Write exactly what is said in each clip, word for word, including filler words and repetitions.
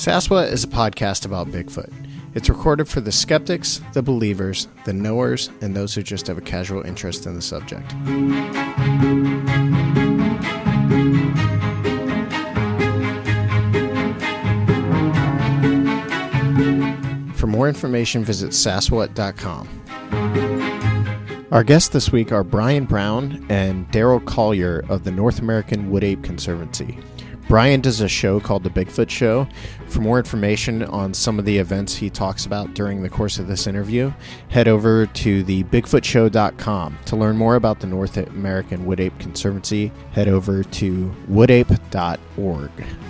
Saswa is a podcast about Bigfoot. It's recorded for the skeptics, the believers, the knowers, and those who just have a casual interest in the subject. For more information, visit saswat dot com. Our guests this week are Brian Brown and Daryl Collier of the North American Wood Ape Conservancy. Brian does a show called The Bigfoot Show. For more information on some of the events he talks about during the course of this interview, head over to the bigfoot show dot com. To learn more about the North American Wood Ape Conservancy, head over to wood ape dot org.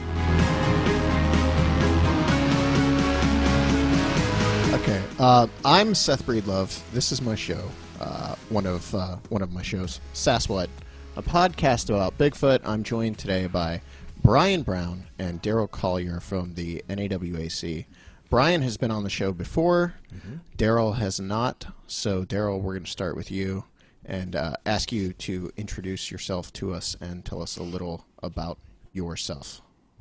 Okay, uh, I'm Seth Breedlove. This is my show, uh, one of uh, one of my shows, Saswat, a podcast about Bigfoot. I'm joined today by Brian Brown and Daryl Collier from the N A W A C. Brian has been on the show before. Mm-hmm. Daryl has not. So, Daryl, we're going to start with you and uh, ask you to introduce yourself to us and tell us a little about yourself.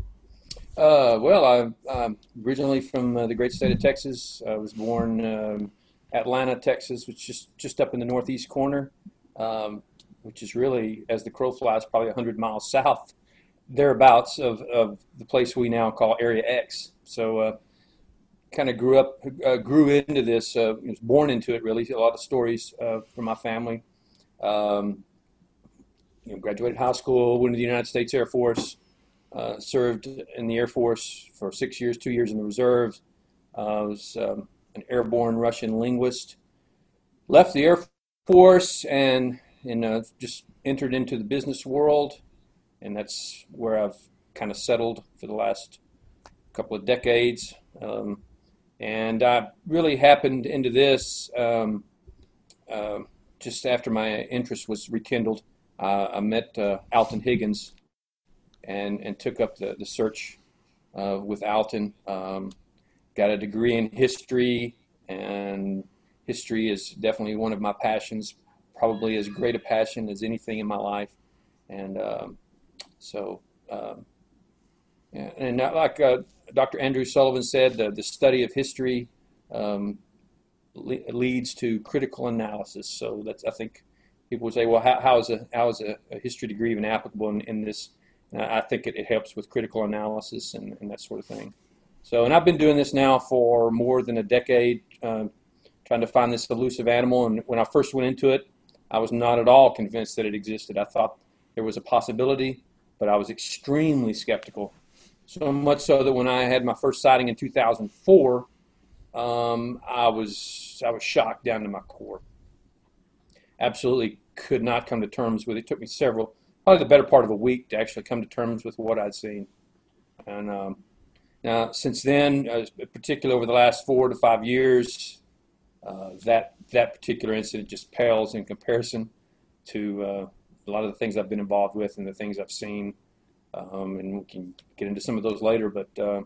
Uh, well, I'm, I'm originally from uh, the great state of Texas. I was born um, Atlanta, Texas, which is just, just up in the northeast corner, um, which is really, as the crow flies, probably one hundred miles south thereabouts of, of the place we now call Area X. So uh, kind of grew up, uh, grew into this, uh, was born into it really, a lot of stories uh, from my family. Um, you know, graduated high school, went to the United States Air Force, uh, served in the Air Force for six years, two years in the reserves. I uh, was um, an airborne Russian linguist. Left the Air Force and, and uh, just entered into the business world. And that's where I've kind of settled for the last couple of decades. Um, and I really happened into this um, uh, just after my interest was rekindled. Uh, I met uh, Alton Higgins and, and took up the, the search uh, with Alton. Um, got a degree in history, and history is definitely one of my passions, probably as great a passion as anything in my life. And um, So, um, yeah, and not like uh, Doctor Andrew Sullivan said, the, the study of history um, le- leads to critical analysis. So that's, I think people would say, well, how, how is a how is a, a history degree even applicable in, in this? And I think it, it helps with critical analysis and, and that sort of thing. So, and I've been doing this now for more than a decade, uh, trying to find this elusive animal. And when I first went into it, I was not at all convinced that it existed. I thought there was a possibility, but I was extremely skeptical, so much so that when I had my first sighting in two thousand four, um, I was I was shocked down to my core. Absolutely could not come to terms with it. It took me several, probably the better part of a week to actually come to terms with what I'd seen. And um, now, since then, uh, particularly over the last four to five years, uh, that that particular incident just pales in comparison to uh, a lot of the things I've been involved with and the things I've seen, um, and we can get into some of those later. But uh,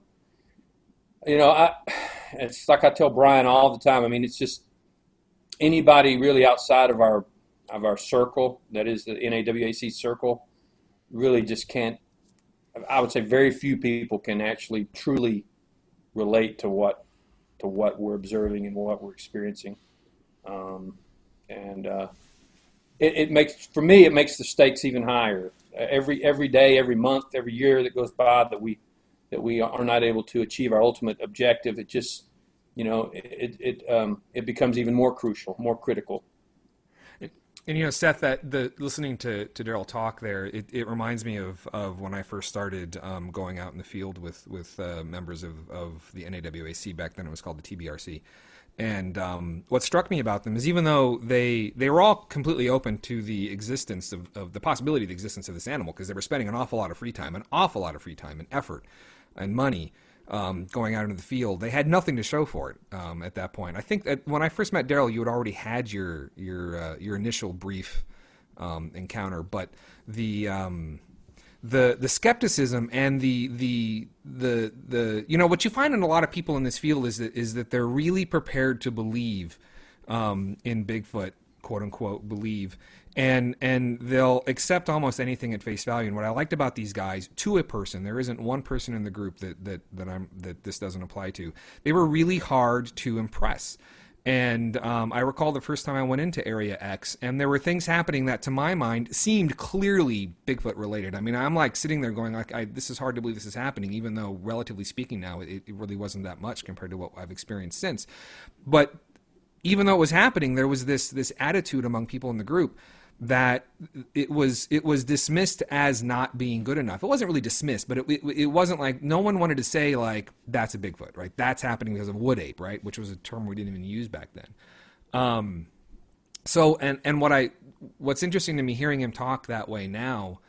you know, I it's like I tell Brian all the time. I mean, it's just anybody really outside of our of our circle, that is the N A W A C circle, really just can't. I would say very few people can actually truly relate to what to what we're observing and what we're experiencing, um, and. Uh, It, it makes, for me, it makes the stakes even higher. Every every day, every month, every year that goes by that we that we are not able to achieve our ultimate objective, it just, you know, it it um, it becomes even more crucial, more critical. And, and you know, Seth, that the listening to to Daryl talk there, it, it reminds me of, of when I first started um, going out in the field with with uh, members of, of the N A W A C. Back then, it was called the T B R C. And um, what struck me about them is even though they they were all completely open to the existence of, of the possibility of the existence of this animal, because they were spending an awful lot of free time, an awful lot of free time and effort and money um, going out into the field, they had nothing to show for it um, at that point. I think that when I first met Daryl, you had already had your your uh, your initial brief um, encounter, but the um, the the skepticism and the the the the you know what you find in a lot of people in this field is that is that they're really prepared to believe um, in Bigfoot quote unquote believe, and and they'll accept almost anything at face value. And what I liked about these guys, to a person, there isn't one person in the group that that that I'm that this doesn't apply to. They were really hard to impress. And um, I recall the first time I went into Area X, and there were things happening that, to my mind, seemed clearly Bigfoot related. I mean, I'm like sitting there going, like, I, this is hard to believe this is happening, even though, relatively speaking now, it, it really wasn't that much compared to what I've experienced since. But even though it was happening, there was this this attitude among people in the group that it was it was dismissed as not being good enough. It wasn't really dismissed, but it, it it wasn't like, no one wanted to say like, that's a Bigfoot, right? That's happening because of wood ape, right? Which was a term we didn't even use back then. Um, so and and what I what's interesting to me hearing him talk that way now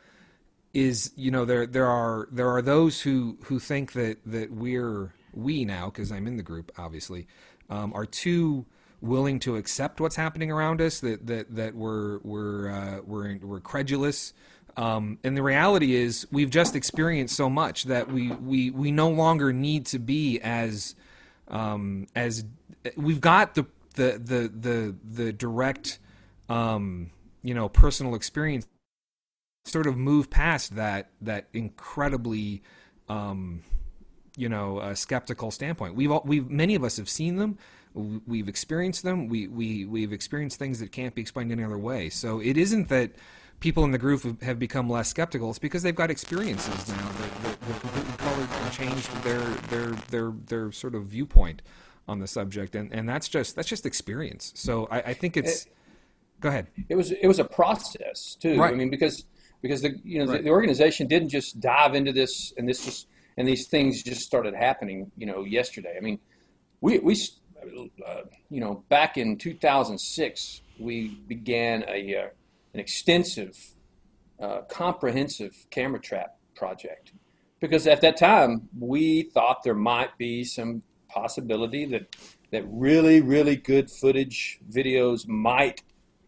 is, you know, there there are there are those who who think that that we're we now, because I'm in the group obviously, um, are too willing to accept what's happening around us, that that that we're we're uh, we're we're credulous, um, and the reality is we've just experienced so much that we we we no longer need to be as um, as we've got the the the the the direct um, you know personal experience, sort of move past that that incredibly um, you know uh, skeptical standpoint. We've all, we've many of us have seen them. We've experienced them. We, we, we've experienced things that can't be explained any other way. So it isn't that people in the group have become less skeptical. It's because they've got experiences now that, that, that completely colored and changed their, their, their, their sort of viewpoint on the subject. And, and that's just, that's just experience. So I, I think it's, it, go ahead. It was, it was a process too. Right. I mean, because, because the, you know, right. the, the organization didn't just dive into this and this just, and these things just started happening, you know, yesterday. I mean, we, we, Uh, you know, back in two thousand six, we began a uh, an extensive, uh, comprehensive camera trap project, because at that time we thought there might be some possibility that that really, really good footage videos might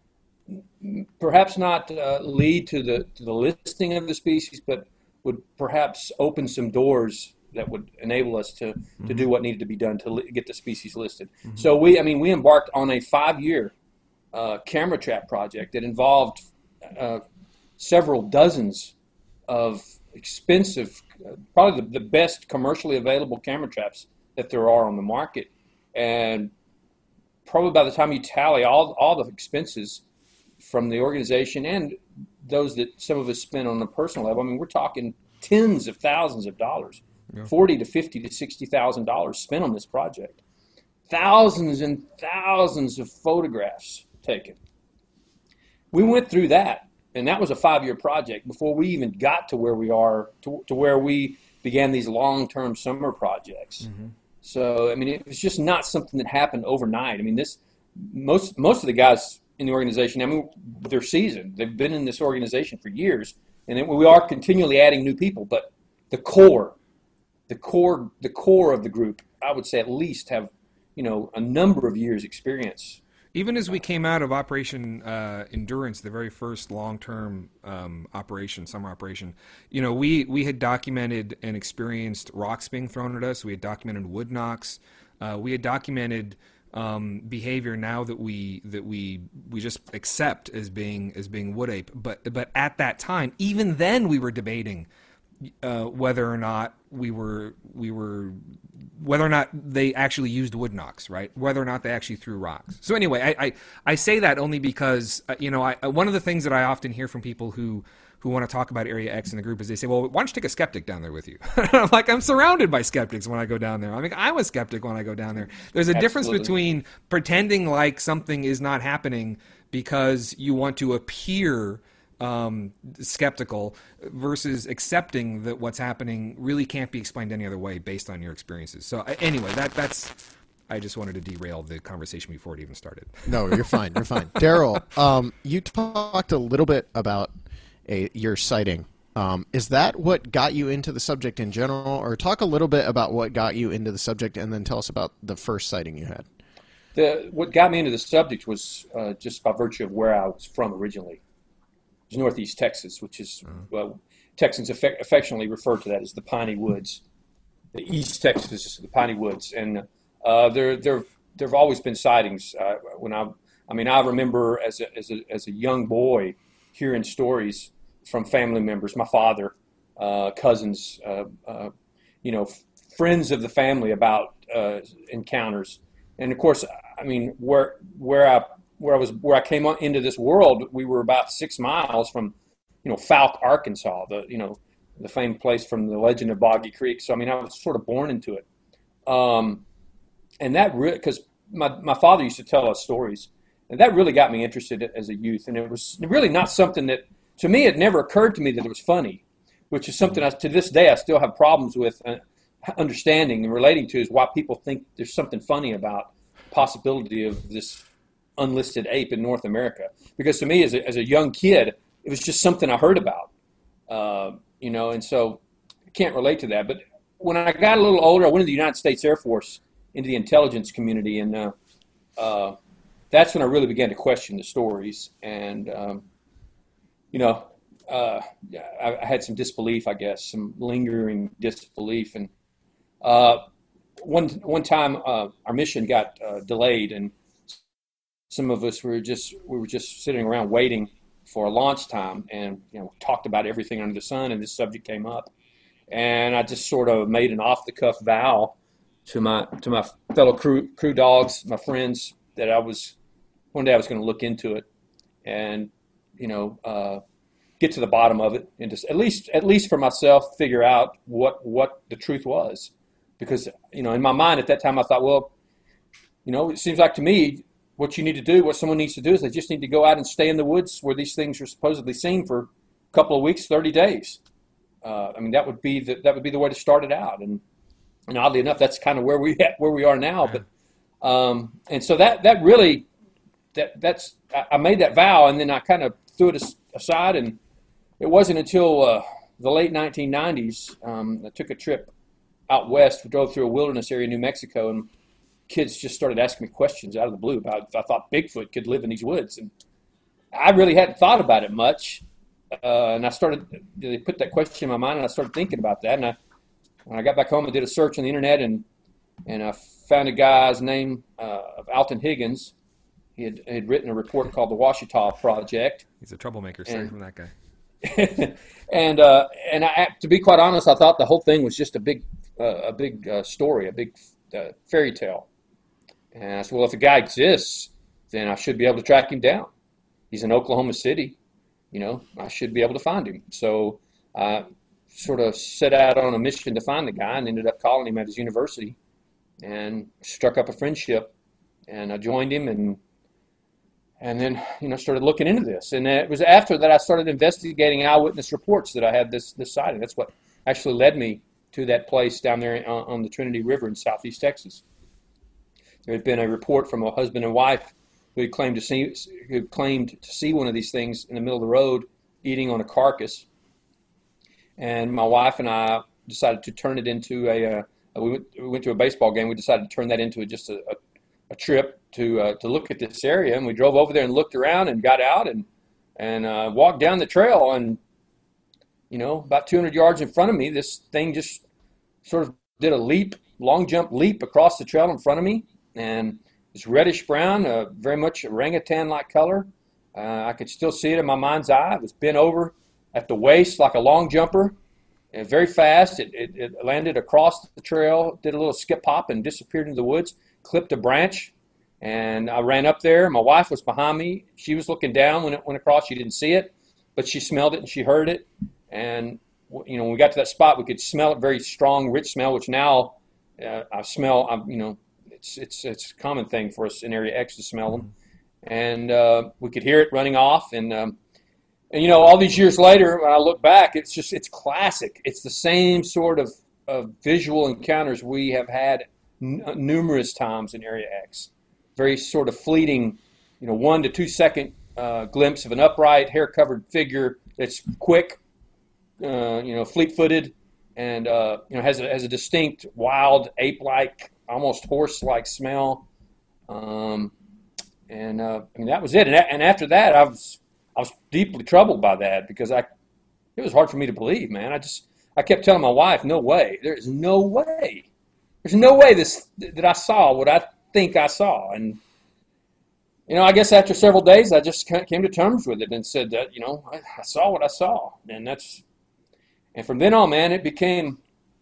perhaps not uh, lead to the to the listing of the species, but would perhaps open some doors that would enable us to, mm-hmm. to do what needed to be done to li- get the species listed. Mm-hmm. So we, I mean, we embarked on a five-year uh, camera trap project that involved uh, several dozens of expensive, uh, probably the, the best commercially available camera traps that there are on the market. And probably by the time you tally all all the expenses from the organization and those that some of us spent on a personal level, I mean, we're talking tens of thousands of dollars. Yeah. Forty to fifty to sixty thousand dollars spent on this project. Thousands and thousands of photographs taken. We went through that, and that was a five-year project before we even got to where we are, to, to where we began these long-term summer projects. Mm-hmm. So, I mean, it was just not something that happened overnight. I mean, this most most of the guys in the organization, I mean, they're seasoned. They've been in this organization for years, and it, we are continually adding new people. But the core. The core, the core of the group, I would say at least have, you know, a number of years experience. Even as we came out of Operation uh, Endurance, the very first long-term um, operation, summer operation, you know, we, we had documented and experienced rocks being thrown at us. We had documented wood knocks. Uh, we had documented um, behavior now that we that we we just accept as being as being wood ape. But but at that time, even then, we were debating uh, whether or not we were we were whether or not they actually used wood knocks, right? Whether or not they actually threw rocks. So anyway, I I, I say that only because uh, you know I one of the things that I often hear from people who who want to talk about Area X in the group is they say, well, why don't you take a skeptic down there with you? I'm like, I'm surrounded by skeptics when I go down there. I mean, I'm a skeptic when I go down there. There's a Absolutely. difference between pretending like something is not happening because you want to appear um, skeptical versus accepting that what's happening really can't be explained any other way based on your experiences. So anyway, that that's... I just wanted to derail the conversation before it even started. No, you're fine. You're fine. Daryl, um, you talked a little bit about A, your sighting. Um, is that what got you into the subject in general, or talk a little bit about what got you into the subject, and then tell us about the first sighting you had? The, what got me into the subject was uh, just by virtue of where I was from originally. It was Northeast Texas, which is, uh-huh. well, Texans affec- affectionately refer to that as the Piney Woods. The East Texas is the Piney Woods, and uh, there there there have always been sightings. Uh, when I I mean, I remember as a, as a, as a young boy hearing stories from family members, my father, uh, cousins, uh, uh, you know, f- friends of the family about uh, encounters. And of course, I mean, where where I where I was where I came on into this world, we were about six miles from, you know, Falk, Arkansas, the you know the famed place from the legend of Boggy Creek. So I mean, I was sort of born into it, um, and that really because my my father used to tell us stories, and that really got me interested as a youth. And it was really not something that, to me, it never occurred to me that it was funny, which is something I, to this day I still have problems with uh, understanding and relating to, is why people think there's something funny about the possibility of this unlisted ape in North America. Because to me, as a, as a young kid, it was just something I heard about, uh, you know, and so I can't relate to that. But when I got a little older, I went to the United States Air Force, into the intelligence community, and uh, uh, that's when I really began to question the stories. And, um, you know, uh, I, I had some disbelief, I guess, some lingering disbelief. And uh, one one time, uh, our mission got uh, delayed, and some of us were just we were just sitting around waiting for a launch time, and you know, talked about everything under the sun, and this subject came up, and I just sort of made an off-the-cuff vow to my to my fellow crew crew dogs, my friends, that I was one day I was going to look into it, and you know, uh, get to the bottom of it, and just at least at least for myself figure out what what the truth was, because you know, in my mind at that time I thought, well, you know, it seems like to me what you need to do, what someone needs to do, is they just need to go out and stay in the woods where these things are supposedly seen for a couple of weeks, thirty days. Uh, I mean, that would be the, that would be the way to start it out, and. And oddly enough, that's kind of where we where we are now. But um, and so that that really that that's I made that vow, and then I kind of threw it aside. And it wasn't until uh, the late nineteen nineties um, I took a trip out west. We drove through a wilderness area in New Mexico, and kids just started asking me questions out of the blue about if I thought Bigfoot could live in these woods. And I really hadn't thought about it much. Uh, and I started they put that question in my mind, and I started thinking about that. And I. When I got back home, I did a search on the internet, and and I found a guy's name uh, of Alton Higgins. He had, had written a report called the Ouachita Project. He's a troublemaker, sorry from that guy. and uh, and I, to be quite honest, I thought the whole thing was just a big uh, a big uh, story, a big uh, fairy tale. And I said, well, if the guy exists, then I should be able to track him down. He's in Oklahoma City, you know, I should be able to find him. So I uh, sort of set out on a mission to find the guy, and ended up calling him at his university and struck up a friendship. And I joined him, and and then, you know, started looking into this. And it was after that I started investigating eyewitness reports that I had this, this sighting. That's what actually led me to that place down there on, on the Trinity River in southeast Texas. There had been a report from a husband and wife who had claimed to see, who had claimed to see one of these things in the middle of the road eating on a carcass. And my wife and I decided to turn it into a, uh, we, went, we went to a baseball game. We decided to turn that into a, just a, a, a trip to uh, to look at this area. And we drove over there and looked around and got out and and uh, walked down the trail. And, you know, about two hundred yards in front of me, this thing just sort of did a leap, long jump leap across the trail in front of me. And it's reddish brown, uh, very much orangutan-like color. Uh, I could still see it in my mind's eye. It was bent over at the waist like a long jumper, and very fast. It, it, it landed across the trail, did a little skip hop, and disappeared into the woods, clipped a branch, and I ran up there. My wife was behind me. She was looking down when it went across. She didn't see it, but she smelled it and she heard it. And, you know, when we got to that spot, we could smell it, very strong, rich smell, which now uh, I smell, I'm, you know, it's, it's, it's a common thing for us in Area X to smell them. And uh, we could hear it running off, and um, And, you know, all these years later, when I look back, it's just, it's classic. It's the same sort of, of visual encounters we have had n- numerous times in Area X. Very sort of fleeting, you know, one to two second uh, glimpse of an upright, hair-covered figure that's quick, uh, you know, fleet-footed, and, uh, you know, has a, has a distinct, wild, ape-like, almost horse-like smell. Um, and, uh, I mean, that was it. And, and after that, I was... I was deeply troubled by that, because I, it was hard for me to believe, man. I just, I kept telling my wife, no way. There is no way. There's no way this that I saw what I think I saw. And you know, I guess after several days, I just came to terms with it and said that, you know, I, I saw what I saw, and that's, and from then on, man, it became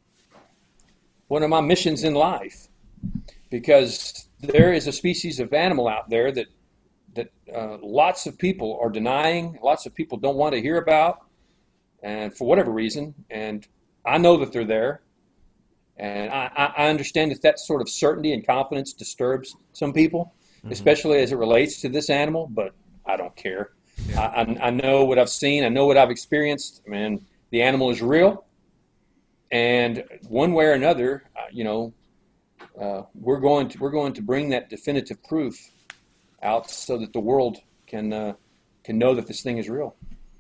one of my missions in life, because there is a species of animal out there that that uh, lots of people are denying, lots of people don't want to hear about, and for whatever reason, and I know that they're there, and I, I understand that that sort of certainty and confidence disturbs some people, mm-hmm. especially as it relates to this animal, but I don't care. Yeah. I, I, I know what I've seen, I know what I've experienced. I mean, the animal is real, and one way or another, uh, you know, uh, we're going to we're going to bring that definitive proof out so that the world can uh, can know that this thing is real.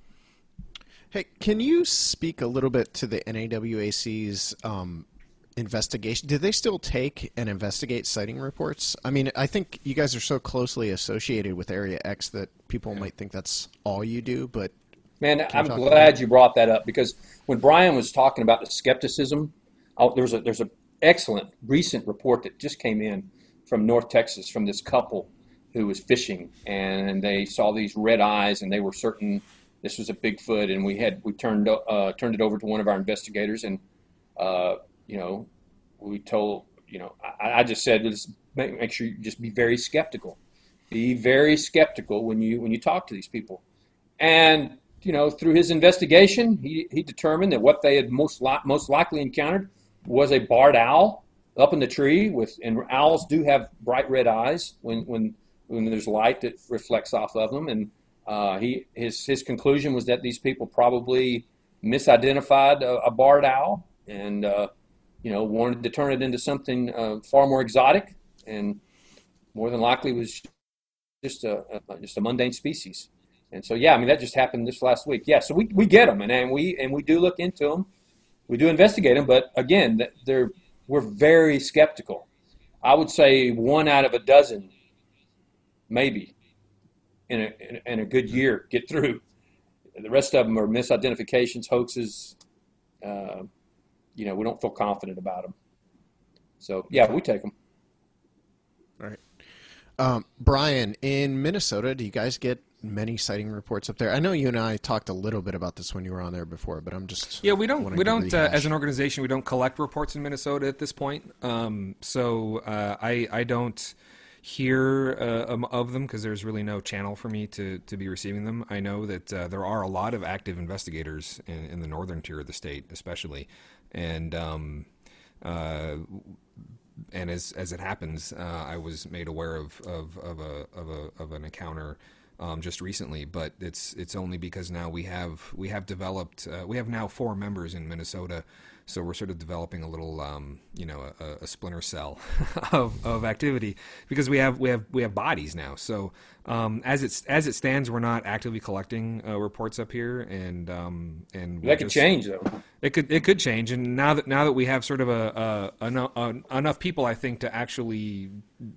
Hey, can you speak a little bit to the N A W A C's um, investigation? Did they still take and investigate sighting reports? I mean, I think you guys are so closely associated with Area X that people yeah. might think that's all you do, but... Man, I'm glad you brought that up, because when Brian was talking about the skepticism, oh, there's a there's an excellent recent report that just came in from North Texas from this couple who was fishing, and they saw these red eyes, and they were certain this was a Bigfoot, and we had we turned uh, turned it over to one of our investigators, and uh, you know, we told you know I, I just said let's make, make sure you just be very skeptical, be very skeptical when you when you talk to these people, and you know through his investigation he he determined that what they had most li- most likely encountered was a barred owl up in the tree with, and owls do have bright red eyes when when when there's light that reflects off of them, and uh, he his his conclusion was that these people probably misidentified a, a barred owl, and uh, you know wanted to turn it into something uh, far more exotic, and more than likely was just a, a just a mundane species. And so yeah, I mean that just happened this last week. Yeah, so we, we get them, and, and we and we do look into them, we do investigate them, but again, they're we're very skeptical. I would say one out of a dozen. Maybe in a in a good year get through. The rest of them are misidentifications, hoaxes. Uh, you know, we don't feel confident about them. So yeah, we take them. All right, um, Brian, in Minnesota, do you guys get many sighting reports up there? I know you and I talked a little bit about this when you were on there before, but I'm just yeah, we don't we don't uh, as an organization we don't collect reports in Minnesota at this point. Um, so uh, I I don't. hear uh, um, of them because there's really no channel for me to, to be receiving them. I know that uh, there are a lot of active investigators in, in the northern tier of the state, especially, and um, uh, and as as it happens, uh, I was made aware of of, of a of a of an encounter um, just recently, but it's it's only because now we have we have developed uh, we have now four members in Minnesota. So we're sort of developing a little, um, you know, a, a splinter cell of, of activity because we have we have we have bodies now. So um, as it as it stands, we're not actively collecting uh, reports up here, and um, and that could just, change though. It could it could change, and now that now that we have sort of a, a, a, a enough people, I think, to actually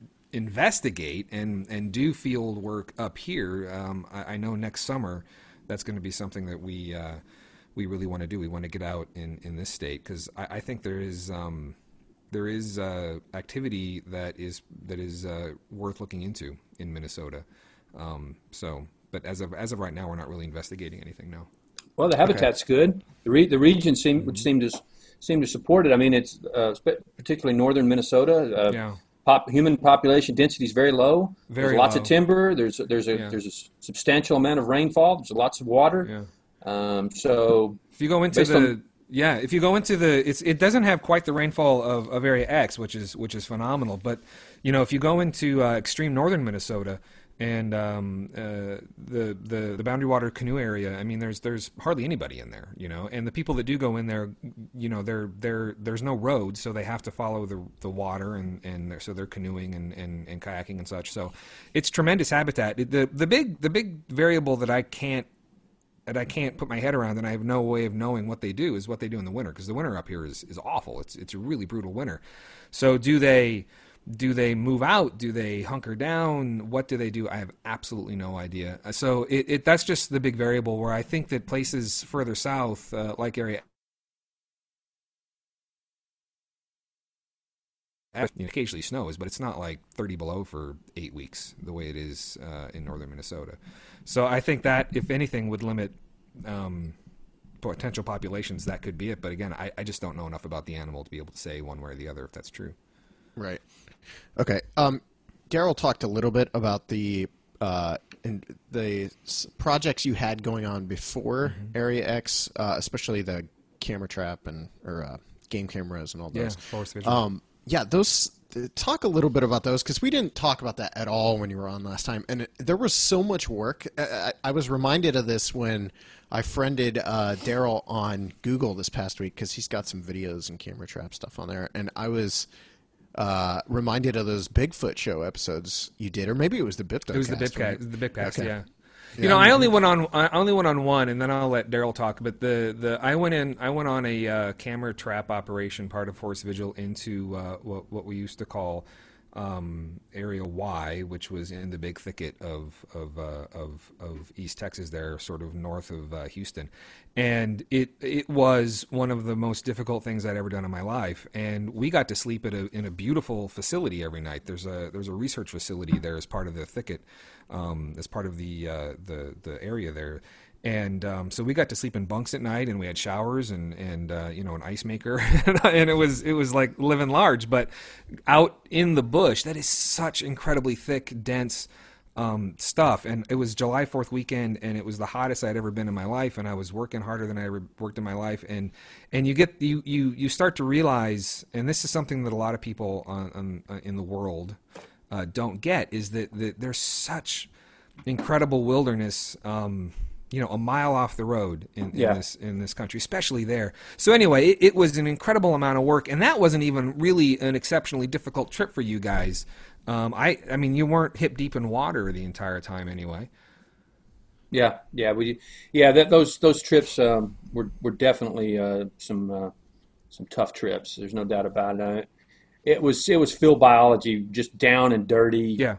investigate and and do field work up here. Um, I, I know next summer that's going to be something that we. Uh, we really want to do. We want to get out in, in this state because I, I think there is um, there is uh, activity that is that is uh, worth looking into in Minnesota. Um, so, but as of as of right now, we're not really investigating anything. No. Well, the habitat's okay. good. The re- the region seem would seem to seem to support it. I mean, it's uh, particularly northern Minnesota. Uh, yeah. Pop, human population density is very low. Very there's lots low. of timber. There's there's a yeah. there's a substantial amount of rainfall. There's lots of water. Yeah. Um, so if you go into the on, yeah, if you go into the it's it doesn't have quite the rainfall of, of Area X, which is which is phenomenal. But you know, if you go into uh, extreme northern Minnesota and um, uh, the the the Boundary Water canoe area, I mean, there's there's hardly anybody in there, you know. And the people that do go in there, you know, they're they're there's no roads, so they have to follow the the water, and and they're, so they're canoeing and, and, and kayaking and such. So it's tremendous habitat. The the big the big variable that I can't that I can't put my head around, and I have no way of knowing what they do, is what they do in the winter, because the winter up here is, is awful. It's it's a really brutal winter. So do they do they move out? Do they hunker down? What do they do? I have absolutely no idea. So it, it that's just the big variable where I think that places further south, uh, like Area you know, occasionally snows, but it's not like thirty below for eight weeks the way it is uh, in northern Minnesota. So I think that, if anything, would limit um, potential populations. That could be it. But again, I, I just don't know enough about the animal to be able to say one way or the other if that's true. Right. Okay. Um, Daryl talked a little bit about the uh, in the s- projects you had going on before mm-hmm. Area X, uh, especially the camera trap and or uh, game cameras and all those. Yeah, Forest Vision. Um, yeah, those. Talk a little bit about those, because we didn't talk about that at all when you were on last time, and it, there was so much work. I, I was reminded of this when I friended uh, Daryl on Google this past week, because he's got some videos and camera trap stuff on there, and I was uh, reminded of those Bigfoot show episodes you did, or maybe it was the Bipto. It was cast, the Bipcast. right? It was the Bipcast, Okay. yeah. Yeah, You know, I only went on I only went on one, and then I'll let Daryl talk. But the, the I went in I went on a uh, camera trap operation, part of Forest Vigil, into uh, what what we used to call um, Area Y, which was in the big thicket of of uh, of of East Texas, there, sort of north of uh, Houston, and it it was one of the most difficult things I'd ever done in my life. And we got to sleep at a in a beautiful facility every night. There's a there's a research facility there as part of the thicket, um, as part of the uh, the the area there. And um, so we got to sleep in bunks at night, and we had showers and and uh, you know, an ice maker, and it was it was like living large. But out in the bush, that is such incredibly thick, dense um, stuff. And it was July fourth weekend, and it was the hottest I'd ever been in my life. And I was working harder than I ever worked in my life. And and you get you you you start to realize, and this is something that a lot of people on, on, in the world uh, don't get, is that, that there's such incredible wilderness. Um, you know, a mile off the road in, in Yeah. this in this country, especially there. So anyway, it, it was an incredible amount of work, and that wasn't even really an exceptionally difficult trip for you guys. Um, I I mean, you weren't hip deep in water the entire time anyway. Yeah, yeah, we, yeah, that, those those trips um, were were definitely uh, some uh, some tough trips. There's no doubt about it. It was it was field biology, just down and dirty, Yeah.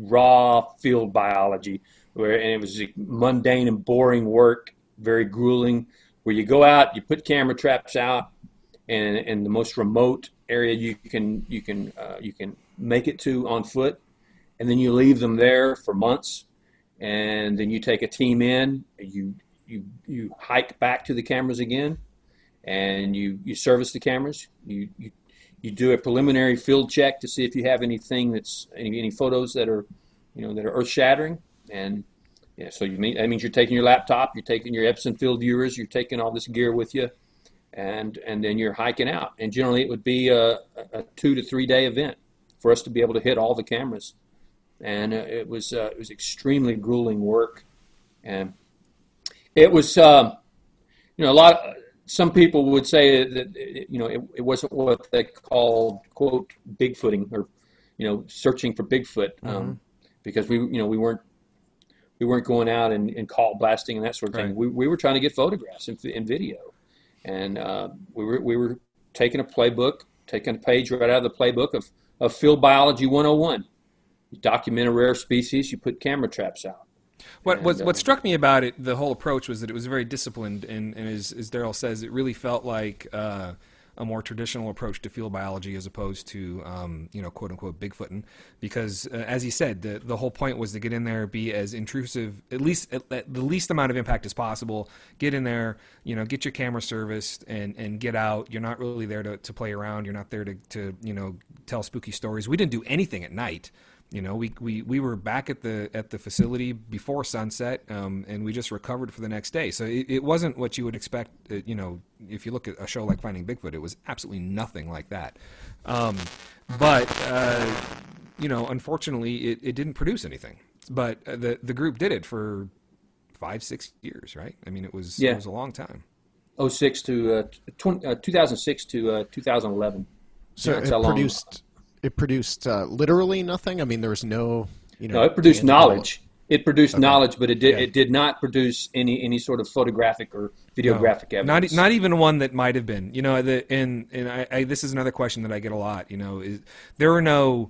raw field biology, where and it was mundane and boring work, very grueling. Where you go out, you put camera traps out, and in the most remote area you can you can uh, you can make it to on foot, and then you leave them there for months. And then you take a team in, you you you hike back to the cameras again, and you, you service the cameras. You, you you do a preliminary field check to see if you have anything that's any, any photos that are, you know, that are earth shattering. And yeah, so you mean that means you're taking your laptop, you're taking your Epson field viewers, you're taking all this gear with you, and and then you're hiking out. And generally, it would be a, a two to three day event for us to be able to hit all the cameras. And uh, it was uh, it was extremely grueling work, and it was um, you know a lot. Of, some people would say that you know it, it wasn't what they called quote Bigfooting, or you know searching for Bigfoot, um, Mm-hmm. because we you know we weren't we weren't going out and, and call blasting and that sort of thing. Right. We we were trying to get photographs and, and video, and uh, we were we were taking a playbook, taking a page right out of the playbook of of Field Biology one oh one. You document a rare species, you put camera traps out. What And, what, uh, what struck me about it, the whole approach, was that it was very disciplined, and, and as, as Daryl says, it really felt like uh, a more traditional approach to field biology as opposed to, um, you know, quote unquote Bigfooting. Because uh, as he said, the the whole point was to get in there, be as intrusive, at least at, at the least amount of impact as possible. Get in there, you know, get your camera serviced, and, and get out. You're not really there to, to play around. You're not there to, to you know tell spooky stories. We didn't do anything at night. You know, we, we, we were back at the at the facility before sunset, um, and we just recovered for the next day. So it, it wasn't what you would expect. Uh, you know, if you look at a show like Finding Bigfoot, it was absolutely nothing like that. Um, but uh, you know, unfortunately, it, it didn't produce anything. But uh, the the group did it for five six years, right? I mean, it was Yeah. it was a long time. oh six to uh, twenty, uh, two thousand six to uh, two thousand eleven. So That's it how long- produced it produced uh, literally nothing. I mean, there was no you know. No, it produced tangible- knowledge. It produced Okay. knowledge, but it did Yeah. it did not produce any any sort of photographic or videographic No, evidence. Not not even one that might have been. You know, the, and and I, I this is another question that I get a lot. You know, is there were no,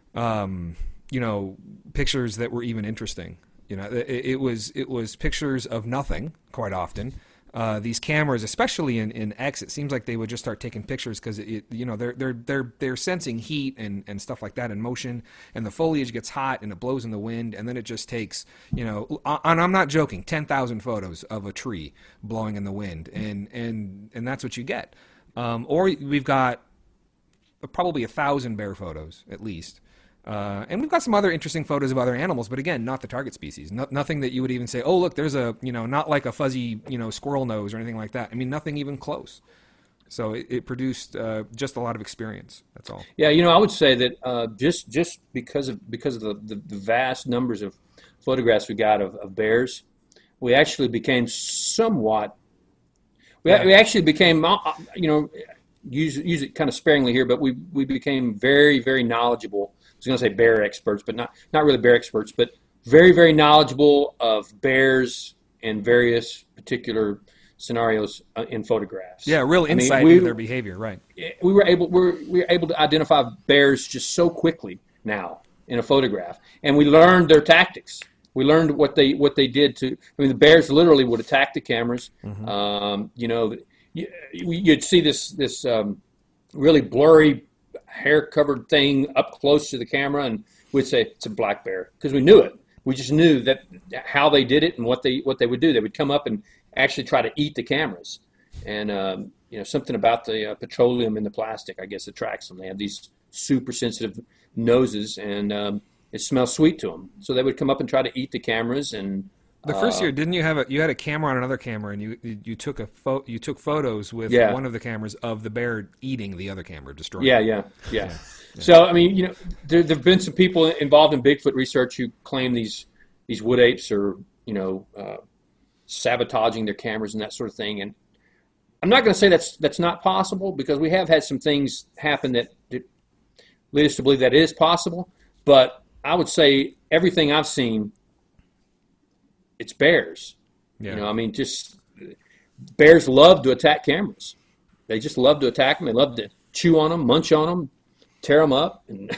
um, you know, pictures that were even interesting. You know, it, it was it was pictures of nothing quite often. uh, these cameras, especially in, in X, it seems like they would just start taking pictures because it, you know, they're they're they're they're sensing heat and, and stuff like that in motion, and the foliage gets hot and it blows in the wind, and then it just takes, you know, and I'm not joking, ten thousand photos of a tree blowing in the wind, and and and that's what you get. Um, or we've got probably a thousand bear photos at least. Uh, and we've got some other interesting photos of other animals, but again, not the target species. No, nothing that you would even say, oh, look, there's a, you know, not like a fuzzy, you know, squirrel nose or anything like that. I mean, nothing even close. So it, it produced uh, just a lot of experience. That's all. Yeah, you know, I would say that uh, just just because of because of the, the, the vast numbers of photographs we got of, of bears, we actually became somewhat. We, Yeah. we actually became, uh, you know, use use it kind of sparingly here, but we we became very very knowledgeable. I was going to say bear experts, but not not really bear experts, but very very knowledgeable of bears and various particular scenarios uh, in photographs. Yeah, real I mean, insight we- into their behavior, right? we were able we're, we were able to identify bears just so quickly now in a photograph, and we learned their tactics. We learned what they what they did to. I mean, the bears literally would attack the cameras. Mm-hmm. Um, you know, you, you'd see this this um, really blurry hair covered thing up close to the camera, and we'd say it's a black bear because we knew it. We just knew that how they did it and what they what they would do. They would come up and actually try to eat the cameras, and um, you know, something about the uh, petroleum in the plastic, I guess, attracts them. They have these super sensitive noses, and um, it smells sweet to them. So they would come up and try to eat the cameras. And The first uh, year, didn't you have a you had a camera on another camera, and you you took a pho- you took photos with Yeah. one of the cameras of the bear eating the other camera, destroying. Yeah, it. yeah, yeah. So I mean, you know, there there've been some people involved in Bigfoot research who claim these these wood apes are, you know, uh, sabotaging their cameras and that sort of thing. And I'm not going to say that's that's not possible, because we have had some things happen that, that lead us to believe that it is possible. But I would say everything I've seen, it's bears. Yeah. You know, I mean, just bears love to attack cameras. They just love to attack them. They love to chew on them, munch on them, tear them up. And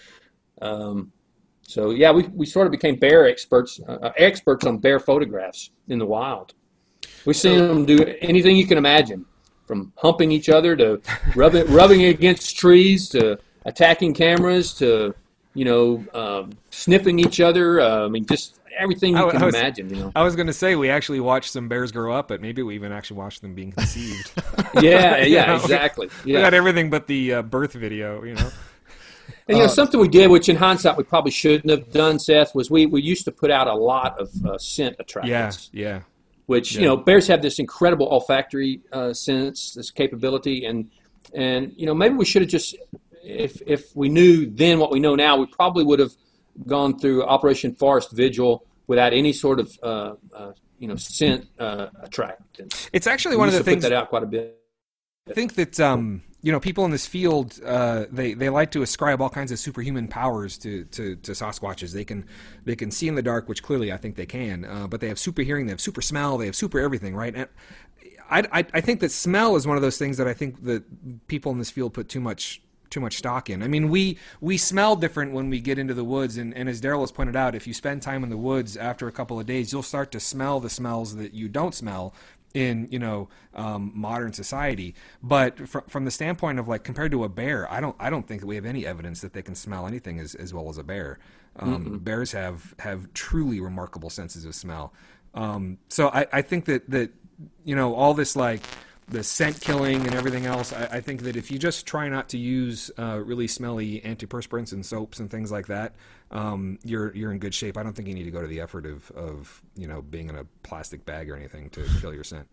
um, so, yeah, we, we sort of became bear experts, uh, experts on bear photographs in the wild. We've seen them do anything you can imagine, from humping each other to rubbing, rubbing against trees to attacking cameras to, you know, um, sniffing each other. Uh, I mean, just everything you I- can I was- imagine, you know. I was going to say we actually watched some bears grow up, but maybe we even actually watched them being conceived. Yeah, You yeah, know, exactly. We Yeah. got everything but the uh, birth video, you know. And, you know, something we did, which in hindsight we probably shouldn't have done, Seth, was we, we used to put out a lot of uh, scent Yeah, attractants, yeah. which, Yeah. you know, bears have this incredible olfactory uh, sense, this capability. And, and, you know, maybe we should have just, if, if we knew then what we know now, we probably would have gone through Operation Forest Vigil without any sort of, uh, uh, you know, scent uh, attractants. It's actually We one of used the to things. put that out quite a bit. I think that um, you know, people in this field, uh, they they like to ascribe all kinds of superhuman powers to, to, to Sasquatches. They can they can see in the dark, which clearly I think they can. Uh, but they have super hearing, they have super smell, they have super everything, right? And I, I I think that smell is one of those things that I think that people in this field put too much too much stock in. I mean, we we smell different when we get into the woods, and, and as Daryl has pointed out, if you spend time in the woods after a couple of days, you'll start to smell the smells that you don't smell in, you know, um, modern society. But fr- from the standpoint of, like, compared to a bear, I don't I don't think that we have any evidence that they can smell anything as, as well as a bear. Um, bears have have truly remarkable senses of smell. Um, so I, I think that that you know, all this, like, the scent killing and everything else, I, I think that if you just try not to use uh, really smelly antiperspirants and soaps and things like that, um, you're you're in good shape. I don't think you need to go to the effort of, of you know, being in a plastic bag or anything to kill your scent.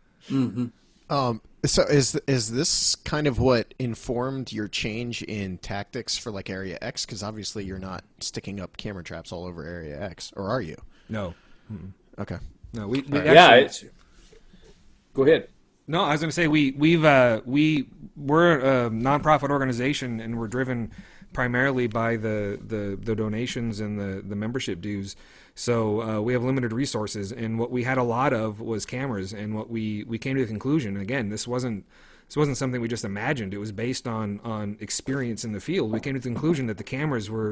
Um, so is is this kind of what informed your change in tactics for, like, Area X? Because obviously you're not sticking up camera traps all over Area X, or are you? No, Okay. no, we, we Yeah, actually, it's. Go ahead. No, I was going to say we we've uh, we we're a nonprofit organization, and we're driven primarily by the, the, the donations and the, the membership dues. So uh, we have limited resources, and what we had a lot of was cameras. And what we, we came to the conclusion, and again, this wasn't this wasn't something we just imagined. It was based on on experience in the field. We came to the conclusion that the cameras were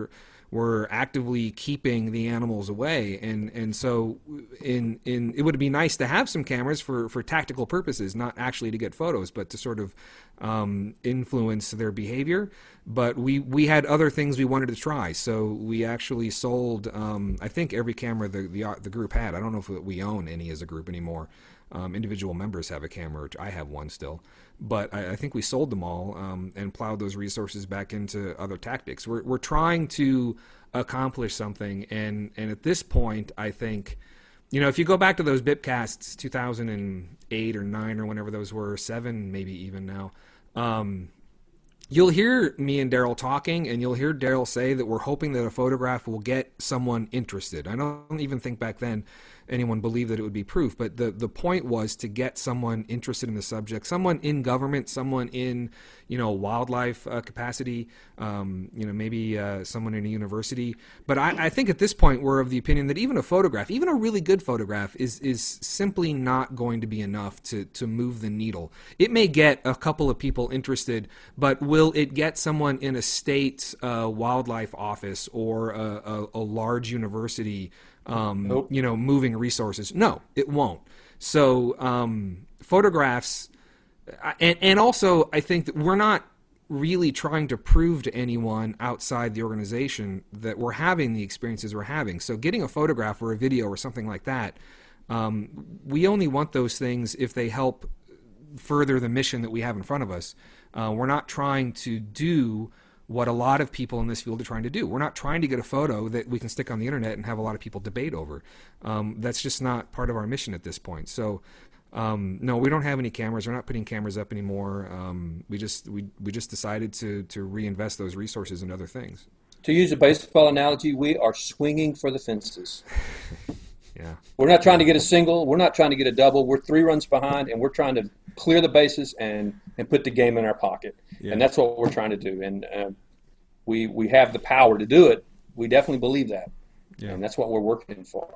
were actively keeping the animals away, and and so in in it would be nice to have some cameras for for tactical purposes, not actually to get photos, but to sort of um, influence their behavior. But we we had other things we wanted to try, so we actually sold um, I think every camera the, the the group had. I don't know if we own any as a group anymore. Um, individual members have a camera. I have one still, but I, I think we sold them all um, and plowed those resources back into other tactics. We're we're trying to accomplish something, and and at this point, I think, you know, if you go back to those Bipcasts, two thousand eight or nine or whenever those were, seven maybe even now. Um, You'll hear me and Daryl talking, and you'll hear Daryl say that we're hoping that a photograph will get someone interested. I don't even think back then anyone believed that it would be proof, but the, the point was to get someone interested in the subject, someone in government, someone in, you know, wildlife uh, capacity, um, you know, maybe uh, someone in a university. But I, I think at this point we're of the opinion that even a photograph, even a really good photograph, is is simply not going to be enough to, to move the needle. It may get a couple of people interested, but will it get someone in a state uh, wildlife office or a, a, a large university Um, nope. you know, moving resources? No, it won't. So um, photographs, and, and also I think that we're not really trying to prove to anyone outside the organization that we're having the experiences we're having. So getting a photograph or a video or something like that, um, we only want those things if they help further the mission that we have in front of us. Uh, we're not trying to do what a lot of people in this field are trying to do. We're not trying to get a photo that we can stick on the internet and have a lot of people debate over. Um, that's just not part of our mission at this point. So, um, no, we don't have any cameras. We're not putting cameras up anymore. Um, we just we we just decided to to reinvest those resources in other things. To use a baseball analogy, we are swinging for the fences. Yeah. We're not trying to get a single. We're not trying to get a double. We're three runs behind, and we're trying to clear the bases and, and put the game in our pocket. Yeah. And that's what we're trying to do. And uh, we we have the power to do it. We definitely believe that. Yeah. And that's what we're working for.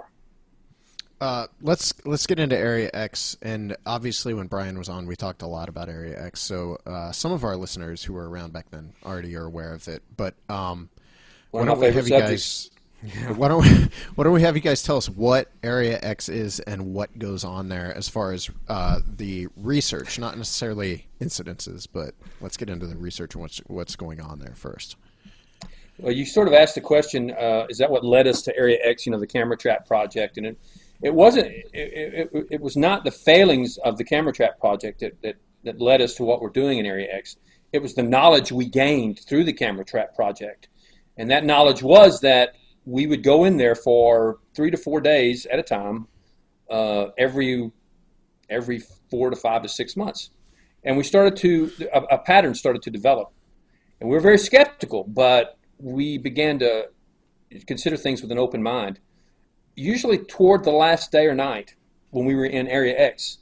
Uh, let's let's get into Area X. And obviously when Brian was on, we talked a lot about Area X. So uh, some of our listeners who were around back then already are aware of it. But um, why don't we have you guys... Yeah. Why don't we, why don't we have you guys tell us what Area X is and what goes on there as far as uh, the research, not necessarily incidences, but let's get into the research and what's, what's going on there first. Well, you sort of asked the question, uh, is that what led us to Area X, you know, the camera trap project? And it, it wasn't, it, it, it was not the failings of the camera trap project that, that, that led us to what we're doing in Area X. It was the knowledge we gained through the camera trap project. And that knowledge was that we would go in there for three to four days at a time, uh, every every four to five to six months, and we started to a, a pattern started to develop, and we were very skeptical, but we began to consider things with an open mind. Usually, toward the last day or night when we were in Area X,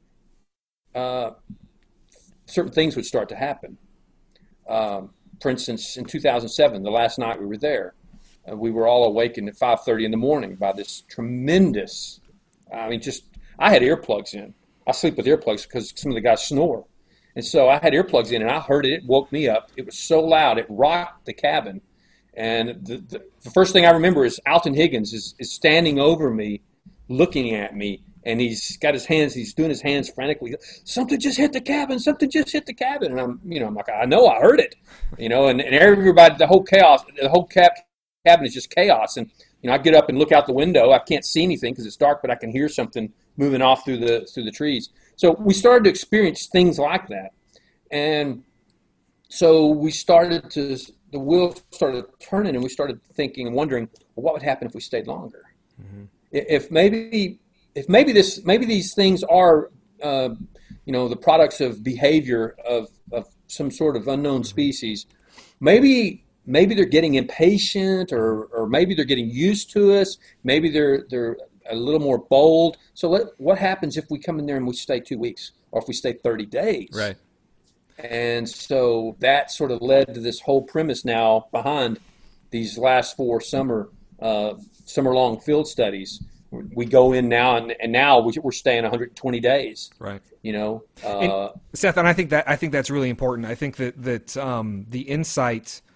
uh, certain things would start to happen. Um, for instance, in two thousand seven, the last night we were there. Uh, we were all awakened at five thirty in the morning by this tremendous, I mean, just, I had earplugs in. I sleep with earplugs because some of the guys snore. And so I had earplugs in, and I heard it. It woke me up. It was so loud. It rocked the cabin. And the, the, the first thing I remember is Alton Higgins is, is standing over me, looking at me, and he's got his hands, he's doing his hands frantically. Something just hit the cabin. Something just hit the cabin. And I'm, you know, I'm like, I know, I heard it. You know, and, and everybody, the whole chaos, the whole cap. cabin is just chaos, and you know I get up and look out the window. I can't see anything because it's dark, but I can hear something moving off through the through the trees. So we started to experience things like that, and so we started to the wheels started turning, and we started thinking and wondering, well, what would happen if we stayed longer? Mm-hmm. If maybe if maybe this maybe these things are uh, you know the products of behavior of of some sort of unknown species, maybe. Maybe they're getting impatient, or, or maybe they're getting used to us. Maybe they're they're a little more bold. So let, what happens if we come in there and we stay two weeks, or if we stay thirty days? Right. And so that sort of led to this whole premise now behind these last four summer uh, summer long field studies. We go in now, and, and now we're staying one hundred twenty days. Right. You know, uh, and Seth, and I think that I think that's really important. I think that that um, the insight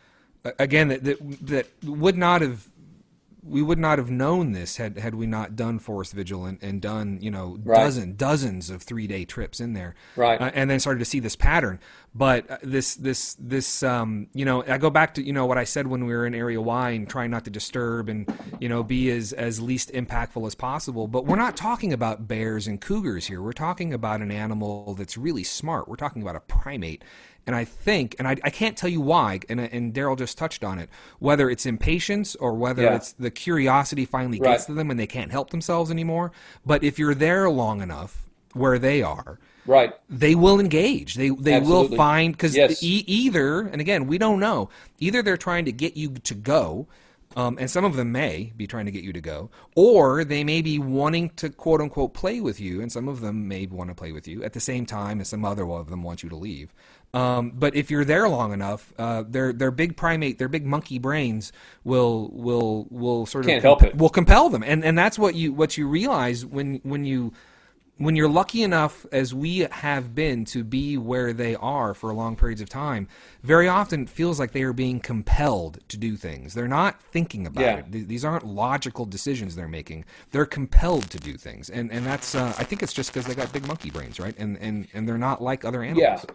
again, that, that that would not have we would not have known this had, had we not done Forest Vigil and, and done, you know, right. dozen, dozens of three-day trips in there. Right. Uh, and then started to see this pattern. But this, this, this, um, you know, I go back to, you know, what I said when we were in Area Y and trying not to disturb and, you know, be as, as least impactful as possible. But we're not talking about bears and cougars here. We're talking about an animal that's really smart. We're talking about a primate. And I think, and I, I can't tell you why, and, and Daryl just touched on it, whether it's impatience or whether yeah. it's the curiosity finally right. gets to them and they can't help themselves anymore. But if you're there long enough, where they are, right, they will engage. They they Absolutely. will find, because yes. e- either, and again, we don't know, either they're trying to get you to go, Um, and some of them may be trying to get you to go, or they may be wanting to quote unquote play with you, and some of them may want to play with you at the same time as some other of them want you to leave. Um, but if you're there long enough, uh, their their big primate, their big monkey brains will will will sort of Can't help it. will compel them, and and that's what you what you realize when when you. When you're lucky enough, as we have been, to be where they are for long periods of time, very often it feels like they are being compelled to do things. They're not thinking about yeah. it. Th- These aren't logical decisions they're making. They're compelled to do things. And and that's, uh, I think it's just because they got big monkey brains, right? And, and, and they're not like other animals. Yeah.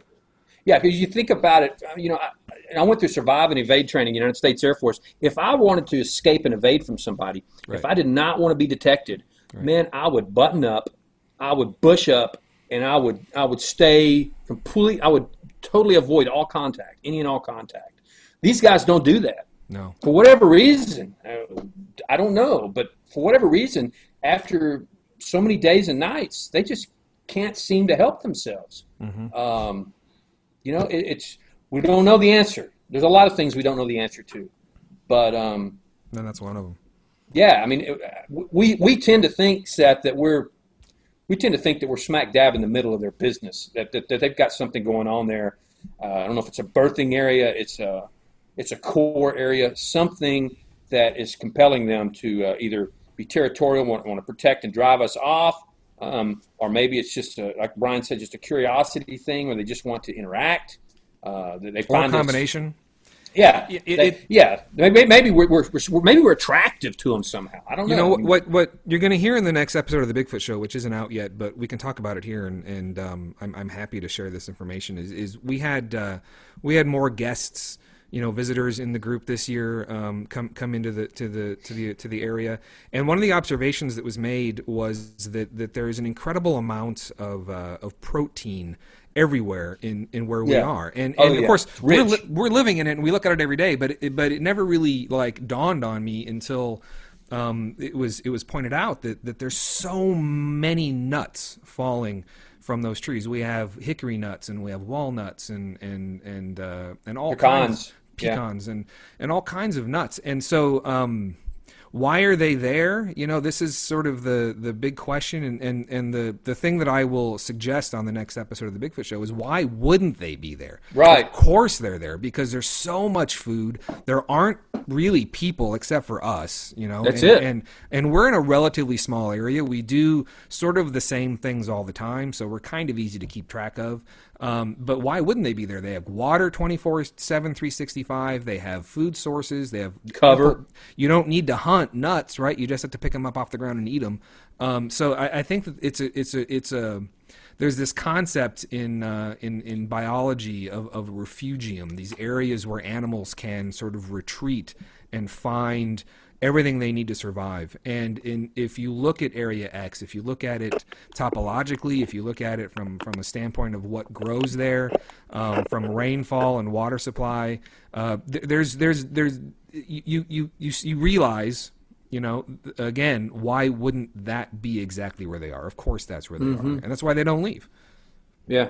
Yeah, because you think about it, you know, I, I went through survive and evade training in the United States Air Force. If I wanted to escape and evade from somebody, Right. if I did not want to be detected, Right. man, I would button up, I would bush up, and I would I would stay complete. I would totally avoid all contact, any and all contact. These guys don't do that. No. For whatever reason, uh, I don't know, but for whatever reason, after so many days and nights, they just can't seem to help themselves. Mm-hmm. Um, you know, it, it's we don't know the answer. There's a lot of things we don't know the answer to, but um, And that's one of them. yeah, I mean, it, we we tend to think, Seth, that we're we tend to think that we're smack dab in the middle of their business, that that, that they've got something going on there. Uh, I don't know if it's a birthing area, it's a it's a core area, something that is compelling them to uh, either be territorial, want, want to protect and drive us off, um, or maybe it's just a, like Brian said, just a curiosity thing, where they just want to interact. Uh, they Or find a combination. Yeah, It- they- it- yeah. Maybe, maybe we're, we're, we're maybe we're attractive to them somehow. I don't know. You know I mean, what? What you're going to hear in the next episode of the Bigfoot Show, which isn't out yet, but we can talk about it here, and, and um, I'm I'm happy to share this information. Is is we had uh, we had more guests, you know, visitors in the group this year um, come come into the to the to the to the area, and one of the observations that was made was that that there is an incredible amount of uh, of protein everywhere in, in where we Yeah. are, and Oh, and of yeah. course It's we're rich. li- we're living in it and we look at it every day, but it, but it never really like dawned on me until um, it was it was pointed out that, that there's so many nuts falling from those trees. We have hickory nuts and we have walnuts and and and uh, and all Pecans. kinds Yeah. pecans and and all kinds of nuts. And so um, why are they there? You know, this is sort of the, the big question, and, and, and the, the thing that I will suggest on the next episode of the Bigfoot Show is why wouldn't they be there? Right. Of course they're there because there's so much food. There aren't really people except for us, you know. That's and, it. And and we're in a relatively small area. We do sort of the same things all the time, so we're kind of easy to keep track of. Um, but why wouldn't they be there? They have water twenty-four seven, three sixty-five. They have food sources. They have Cover. You don't need to hunt nuts, right? You just have to pick them up off the ground and eat them. Um, so I, I think that it's a, it's a, it's a. There's this concept in uh, in in biology of of refugium. These areas where animals can sort of retreat and find everything they need to survive. And in, if you look at Area X, if you look at it topologically, if you look at it from, from a standpoint of what grows there, um, from rainfall and water supply, uh, th- there's there's there's you you you you realize, you know, again, why wouldn't that be exactly where they are? Of course, that's where they Mm-hmm. are, and that's why they don't leave. Yeah.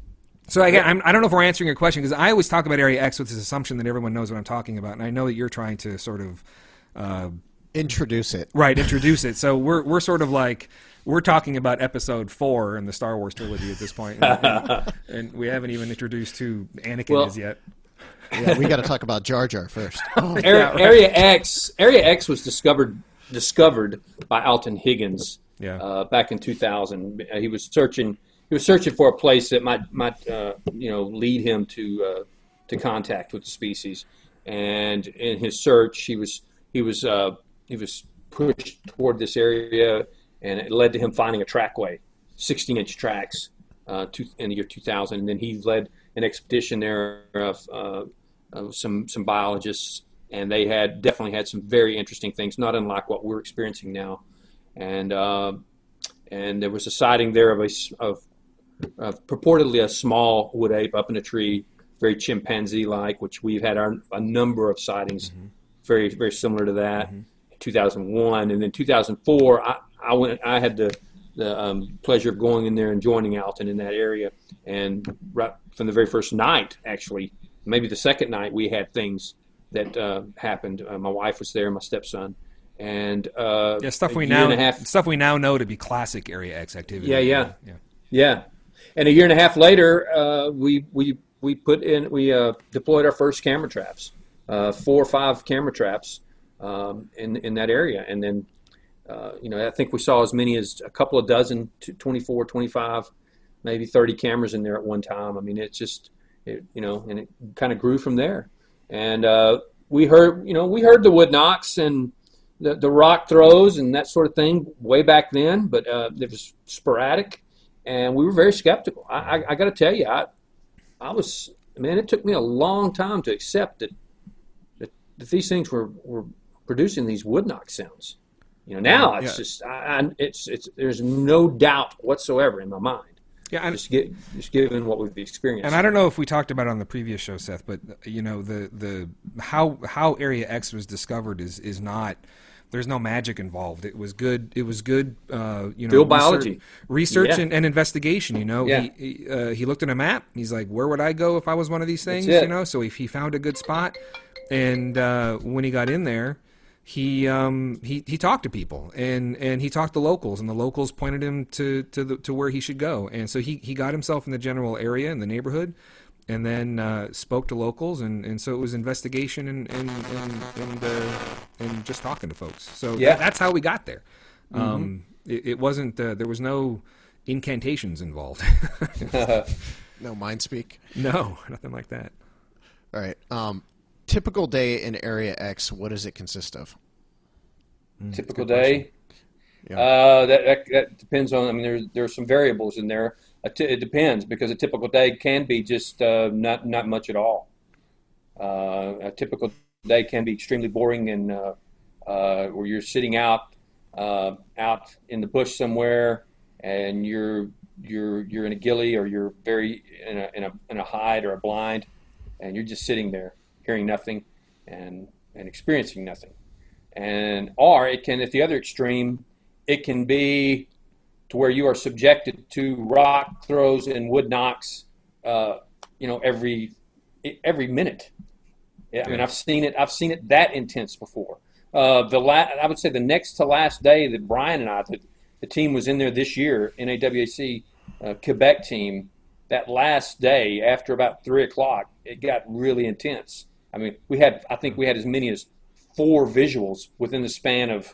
So again, I'm, I don't know if we're answering your question, because I always talk about Area X with this assumption that everyone knows what I'm talking about, and I know that you're trying to sort of uh, Introduce it. right introduce it. So we're we're sort of like we're talking about Episode Four in the Star Wars trilogy at this point, and, and, and we haven't even introduced who Anakin Well- is yet. Yeah, we got to talk about Jar Jar first. Area, Yeah, right. Area X. Area X was discovered discovered by Alton Higgins. Yeah. Uh, back in two thousand, Uh, he was searching. He was searching for a place that might might uh, you know lead him to uh, to contact with the species, and in his search, he was he was uh, he was pushed toward this area, and it led to him finding a trackway, sixteen-inch tracks, uh, to, in the year two thousand. And then he led an expedition there of, uh, of some some biologists, and they had definitely had some very interesting things, not unlike what we're experiencing now. And uh, and there was a sighting there of a of, of purportedly a small wood ape up in a tree, very chimpanzee-like, which we've had our, a number of sightings, mm-hmm. very very similar to that. Mm-hmm. two thousand one, and then two thousand four, I, I went. I had the the um, pleasure of going in there and joining Alton in that area, and right from the very first night, actually, maybe the second night, we had things that uh, happened. Uh, my wife was there, my stepson, and uh, yeah, stuff we now half, stuff we now know to be classic Area X activity. Yeah, yeah, yeah, yeah. And a year and a half later, uh, we we we put in we uh, deployed our first camera traps, uh, four or five camera traps. Um, in in that area, and then uh, you know I think we saw as many as a couple of dozen, twenty-four, twenty-five, maybe thirty cameras in there at one time. I mean, it's just it, you know, and it kind of grew from there. And uh, we heard you know we heard the wood knocks and the the rock throws and that sort of thing way back then, but uh, it was sporadic, and we were very skeptical. I, I, I got to tell you, I I was man, it took me a long time to accept that that, that these things were were producing these wood knock sounds. You know, now it's yeah. just, I, I, it's, it's, there's no doubt whatsoever in my mind. Yeah, and, just, get, just given what we've experienced. And I don't know if we talked about it on the previous show, Seth, but you know, the, the, how, how Area X was discovered is, is not, there's no magic involved. It was good. It was good, uh, you know, field biology, research, research yeah. and, and investigation. You know, yeah. he he, uh, he looked at a map. He's like, where would I go if I was one of these things? You know, so if he found a good spot, and uh, when he got in there, he um he, he talked to people and, and he talked to locals, and the locals pointed him to to the, to where he should go. And so he, he got himself in the general area in the neighborhood, and then uh, spoke to locals, and, and so it was investigation and and and and, uh, and just talking to folks. So yeah. that, that's how we got there. Mm-hmm. Um, it, it wasn't uh, there was no incantations involved. No mind speak. No, nothing like that. All right. Um, typical day in Area X, what does it consist of? Mm, typical day? Yeah. Uh, that, that that depends on, I mean, there's there are some variables in there. It depends, because a typical day can be just uh, not, not much at all. Uh, a typical day can be extremely boring, and uh, uh, where you're sitting out uh, out in the bush somewhere, and you're you're you're in a ghillie, or you're very in a in a in a hide or a blind, and you're just sitting there hearing nothing and and experiencing nothing. And or it can, at the other extreme, it can be to where you are subjected to rock throws and wood knocks, uh, you know, every every minute. Yeah, I mean, I've seen it. I've seen it that intense before. Uh, the la- I would say the next to last day that Brian and I, the, the team was in there this year, N A W A C uh, Quebec team. That last day, after about three o'clock, it got really intense. I mean, we had, I think we had as many as four visuals within the span of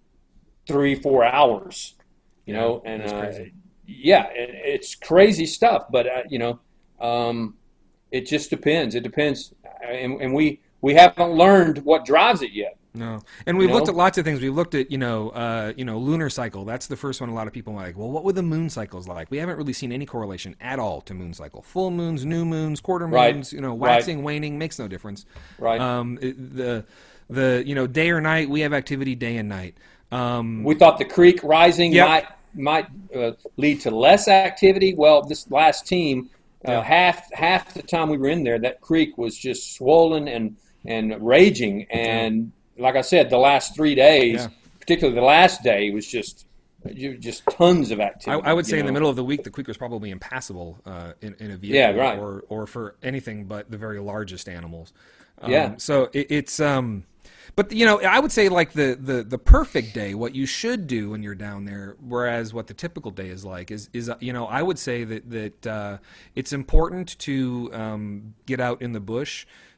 three, four hours. You yeah, know, and uh, yeah, it, it's crazy stuff. But uh, you know, um, it just depends. It depends, and, and we we haven't learned what drives it yet. No, and we've you looked know? at lots of things. We've looked at, you know, uh, you know, lunar cycle. That's the first one. A lot of people are like, well, what would the moon cycles like? We haven't really seen any correlation at all to moon cycle. Full moons, new moons, quarter moons, right. you know, waxing, right. waning makes no difference. Right. Um, it, the the you know, day or night, we have activity day and night. Um, we thought the creek rising yep. might might uh, lead to less activity. Well, this last team, uh, yeah. half half the time we were in there, that creek was just swollen and and raging. And like I said, the last three days, yeah. particularly the last day, was just just tons of activity. I, I would say you in know? the middle of the week, the creek was probably impassable uh, in, in a vehicle, Yeah, right. or or for anything but the very largest animals. Um, Yeah. So it, it's um. But, you know, I would say, like, the, the, the perfect day, what you should do when you're down there, whereas what the typical day is like, is, is uh, you know, I would say that, that uh, it's important to um, get out in the bush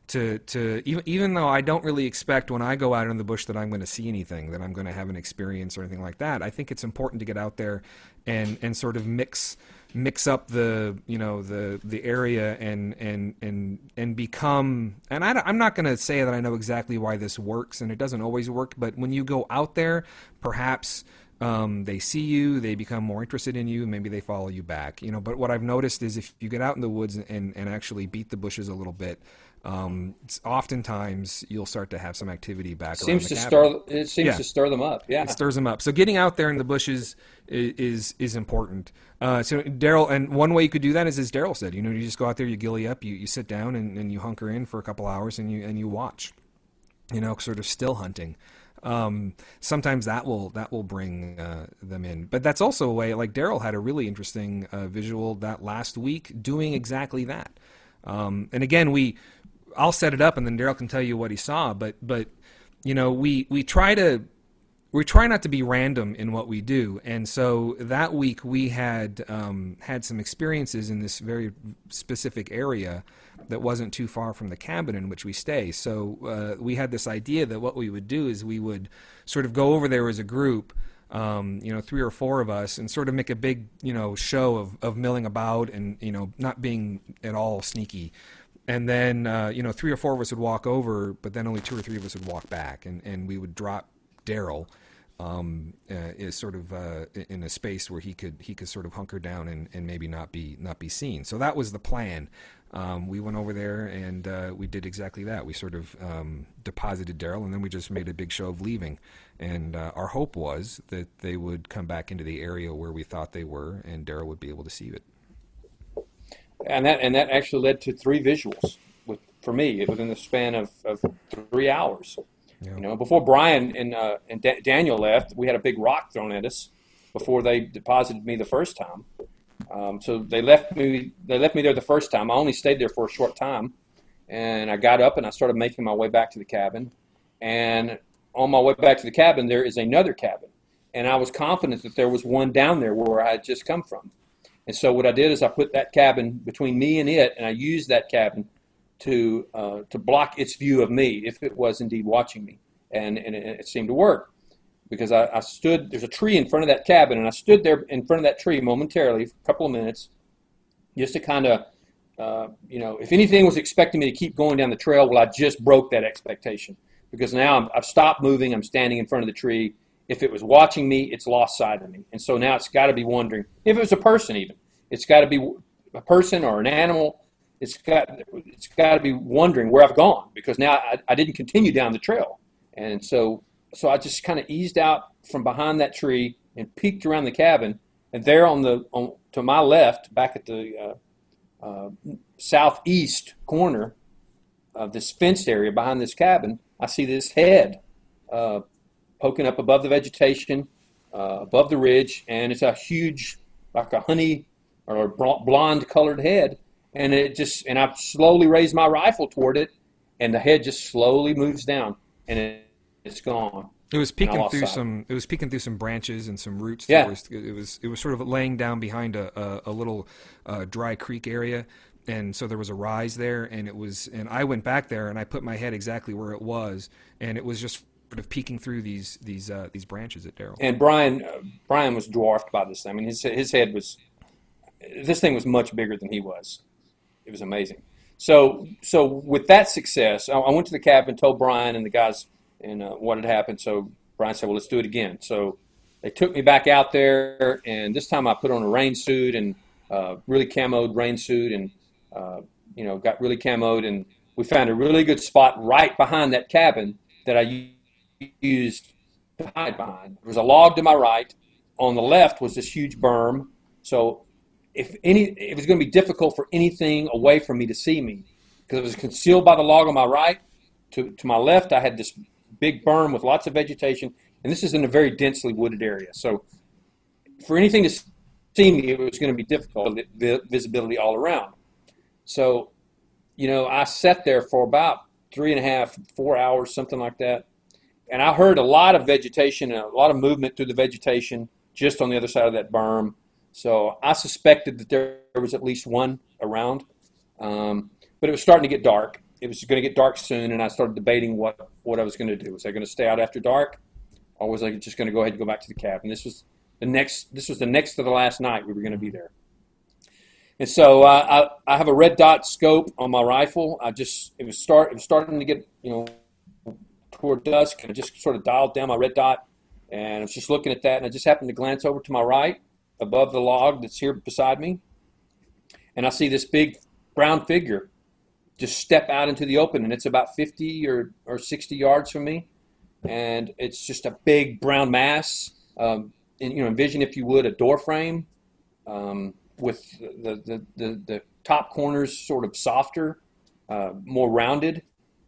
to to even even though I don't really expect when I go out in the bush that I'm going to see anything, that I'm going to have an experience or anything like that. I think it's important to get out there and and sort of mix mix up the you know the the area and and and and become. And I, I'm not going to say that I know exactly why this works, and it doesn't always work. But when you go out there, perhaps Um, they see you, they become more interested in you, maybe they follow you back, you know. But what I've noticed is if you get out in the woods and, and actually beat the bushes a little bit, um, it's oftentimes you'll start to have some activity back seems around the to cabin. stir it seems Yeah. to stir them up. Yeah, It stirs them up. So getting out there in the bushes is is, is important. Uh, so Daryl, and one way you could do that is, as Daryl said, you know, you just go out there, you gilly up, you, you sit down and, and you hunker in for a couple hours and you and you watch, you know, sort of still hunting. Um, sometimes that will that will bring uh, them in, but that's also a way. Like Daryl had a really interesting uh, visual that last week doing exactly that. Um, and again, we I'll set it up, and then Daryl can tell you what he saw. But but you know, we we try to we try not to be random in what we do, and so that week we had um, had some experiences in this very specific area that wasn't too far from the cabin in which we stay. So uh, we had this idea that what we would do is we would sort of go over there as a group, um, you know, three or four of us, and sort of make a big, you know, show of, of milling about and, you know, not being at all sneaky. And then, uh, you know, three or four of us would walk over, but then only two or three of us would walk back, and, and we would drop Daryl um, uh, is sort of uh, in a space where he could he could sort of hunker down and, and maybe not be not be seen. So that was the plan. Um, we went over there and uh, we did exactly that. We sort of um, deposited Daryl, and then we just made a big show of leaving. And uh, our hope was that they would come back into the area where we thought they were, and Daryl would be able to see it. and that and that actually led to three visuals with for me within the span of, of three hours. Yeah. You know, before Brian and uh, and Da- Daniel left, we had a big rock thrown at us before they deposited me the first time. Um, so they left me. They left me there the first time. I only stayed there for a short time, and I got up and I started making my way back to the cabin. And on my way back to the cabin, there is another cabin, and I was confident that there was one down there where I had just come from. And so what I did is I put that cabin between me and it, and I used that cabin to uh, to block its view of me if it was indeed watching me, and and it, it seemed to work. Because I, I stood, there's a tree in front of that cabin, and I stood there in front of that tree momentarily for a couple of minutes just to kind of, uh, you know, if anything was expecting me to keep going down the trail, well, I just broke that expectation. Because now I'm, I've stopped moving, I'm standing in front of the tree. If it was watching me, it's lost sight of me. And so now it's got to be wondering, if it was a person even, it's got to be a person or an animal, it's got it's got to be wondering where I've gone, because now I, I didn't continue down the trail. And so... So I just kind of eased out from behind that tree and peeked around the cabin, and there on the on, to my left, back at the uh, uh, southeast corner of this fenced area behind this cabin, I see this head uh, poking up above the vegetation, uh, above the ridge, and it's a huge, like a honey or blonde-colored head, and it just and I slowly raised my rifle toward it, and the head just slowly moves down, and it. It's gone. It was peeking through sight. some. It was peeking through some branches and some roots. Yeah. That was, it was. It was sort of laying down behind a a, a little uh, dry creek area, and so there was a rise there. And it was. And I went back there and I put my head exactly where it was, and it was just sort of peeking through these these uh, these branches at Daryl. And Brian uh, Brian was dwarfed by this. I mean, his his head was. This thing was much bigger than he was. It was amazing. So so with that success, I, I went to the cabin, told Brian and the guys. And uh, what had happened. So Brian said, well, let's do it again. So they took me back out there, and this time I put on a rain suit and uh, really camoed rain suit and, uh, you know, got really camoed. And we found a really good spot right behind that cabin that I used to hide behind. There was a log to my right. On the left was this huge berm. So if any, it was going to be difficult for anything away from me to see me because it was concealed by the log on my right. To, to my left, I had this big berm with lots of vegetation, and this is in a very densely wooded area. So for anything to see me, it was going to be difficult, the visibility all around. So, you know, I sat there for about three and a half, four hours, something like that, and I heard a lot of vegetation and a lot of movement through the vegetation just on the other side of that berm. So I suspected that there was at least one around, um, but it was starting to get dark. it was going to get dark soon, and I started debating what, what I was going to do. Was I going to stay out after dark, or was I just going to go ahead and go back to the cabin? This was the next. This was the next to the last night we were going to be there. And so uh, I, I have a red dot scope on my rifle. I just it was start it was starting to get you know toward dusk, and I just sort of dialed down my red dot, and I was just looking at that, and I just happened to glance over to my right, above the log that's here beside me, and I see this big brown figure just step out into the open, and it's about fifty or, or sixty yards from me, and it's just a big brown mass. Um, and, you know, envision, if you would, a door frame. Um, with the, the, the, the top corners sort of softer, uh, more rounded.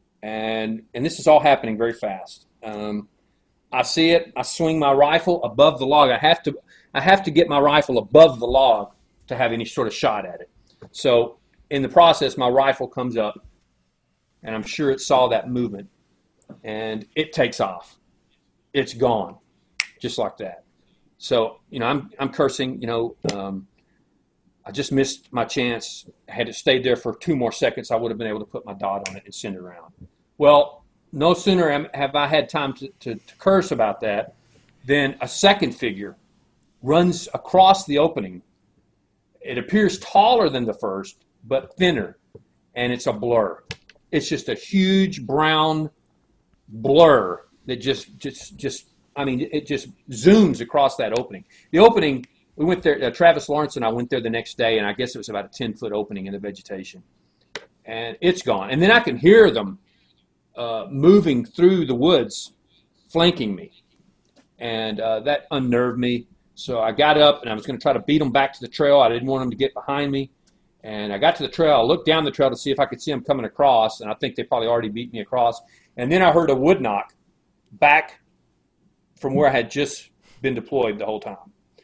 And and this is all happening very fast. Um, I see it. I swing my rifle above the log. I have to I have to get my rifle above the log to have any sort of shot at it. So in the process, my rifle comes up, and I'm sure it saw that movement, and it takes off. It's gone, just like that. So, you know, I'm I'm cursing, you know, um, I just missed my chance. Had it stayed there for two more seconds, I would have been able to put my dot on it and send it around. Well, no sooner am, have I had time to, to, to curse about that than a second figure runs across the opening. It appears taller than the first, but thinner, and it's a blur. It's just a huge brown blur that just, just, just, I mean, it just zooms across that opening. The opening... We went there, uh, Travis Lawrence and I went there the next day, and I guess it was about a ten-foot opening in the vegetation. And it's gone. And then I can hear them uh, moving through the woods, flanking me. And uh, that unnerved me. So I got up, and I was going to try to beat them back to the trail. I didn't want them to get behind me. And I got to the trail. I looked down the trail to see if I could see them coming across, and I think they probably already beat me across. And then I heard a wood knock back from where I had just been deployed the whole time.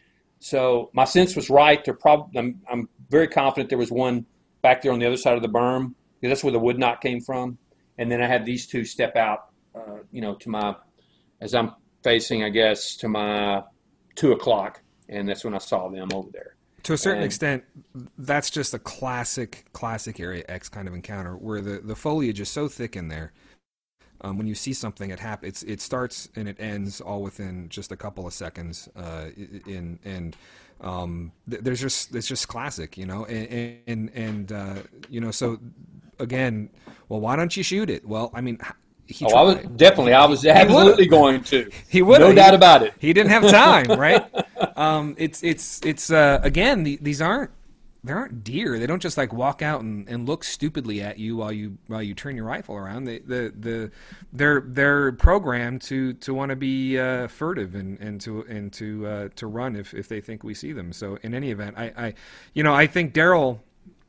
So my sense was right. There prob- I'm, I'm very confident there was one back there on the other side of the berm, because that's where the wood knot came from. And then I had these two step out, uh, you know, to my, as I'm facing, I guess, to my two o'clock, and that's when I saw them over there. To a certain and, extent, that's just a classic, classic Area X kind of encounter, where the, the foliage is so thick in there. Um, when you see something, it hap- it's, it starts and it ends all within just a couple of seconds. Uh, in and um, th- there's just it's just classic, you know. And and, and uh, you know, so again, well, why don't you shoot it? Well, I mean, he oh, tried. I was definitely, I was absolutely going to. He would, no he, doubt about it. He didn't have time, right? um, it's it's it's uh, again, the, these aren't. They aren't deer. They don't just like walk out and, and look stupidly at you while you while you turn your rifle around. They the the they're they're programmed to to want to be uh, furtive and, and to and to uh, to run if, if they think we see them. So in any event, I, I you know I think Daryl.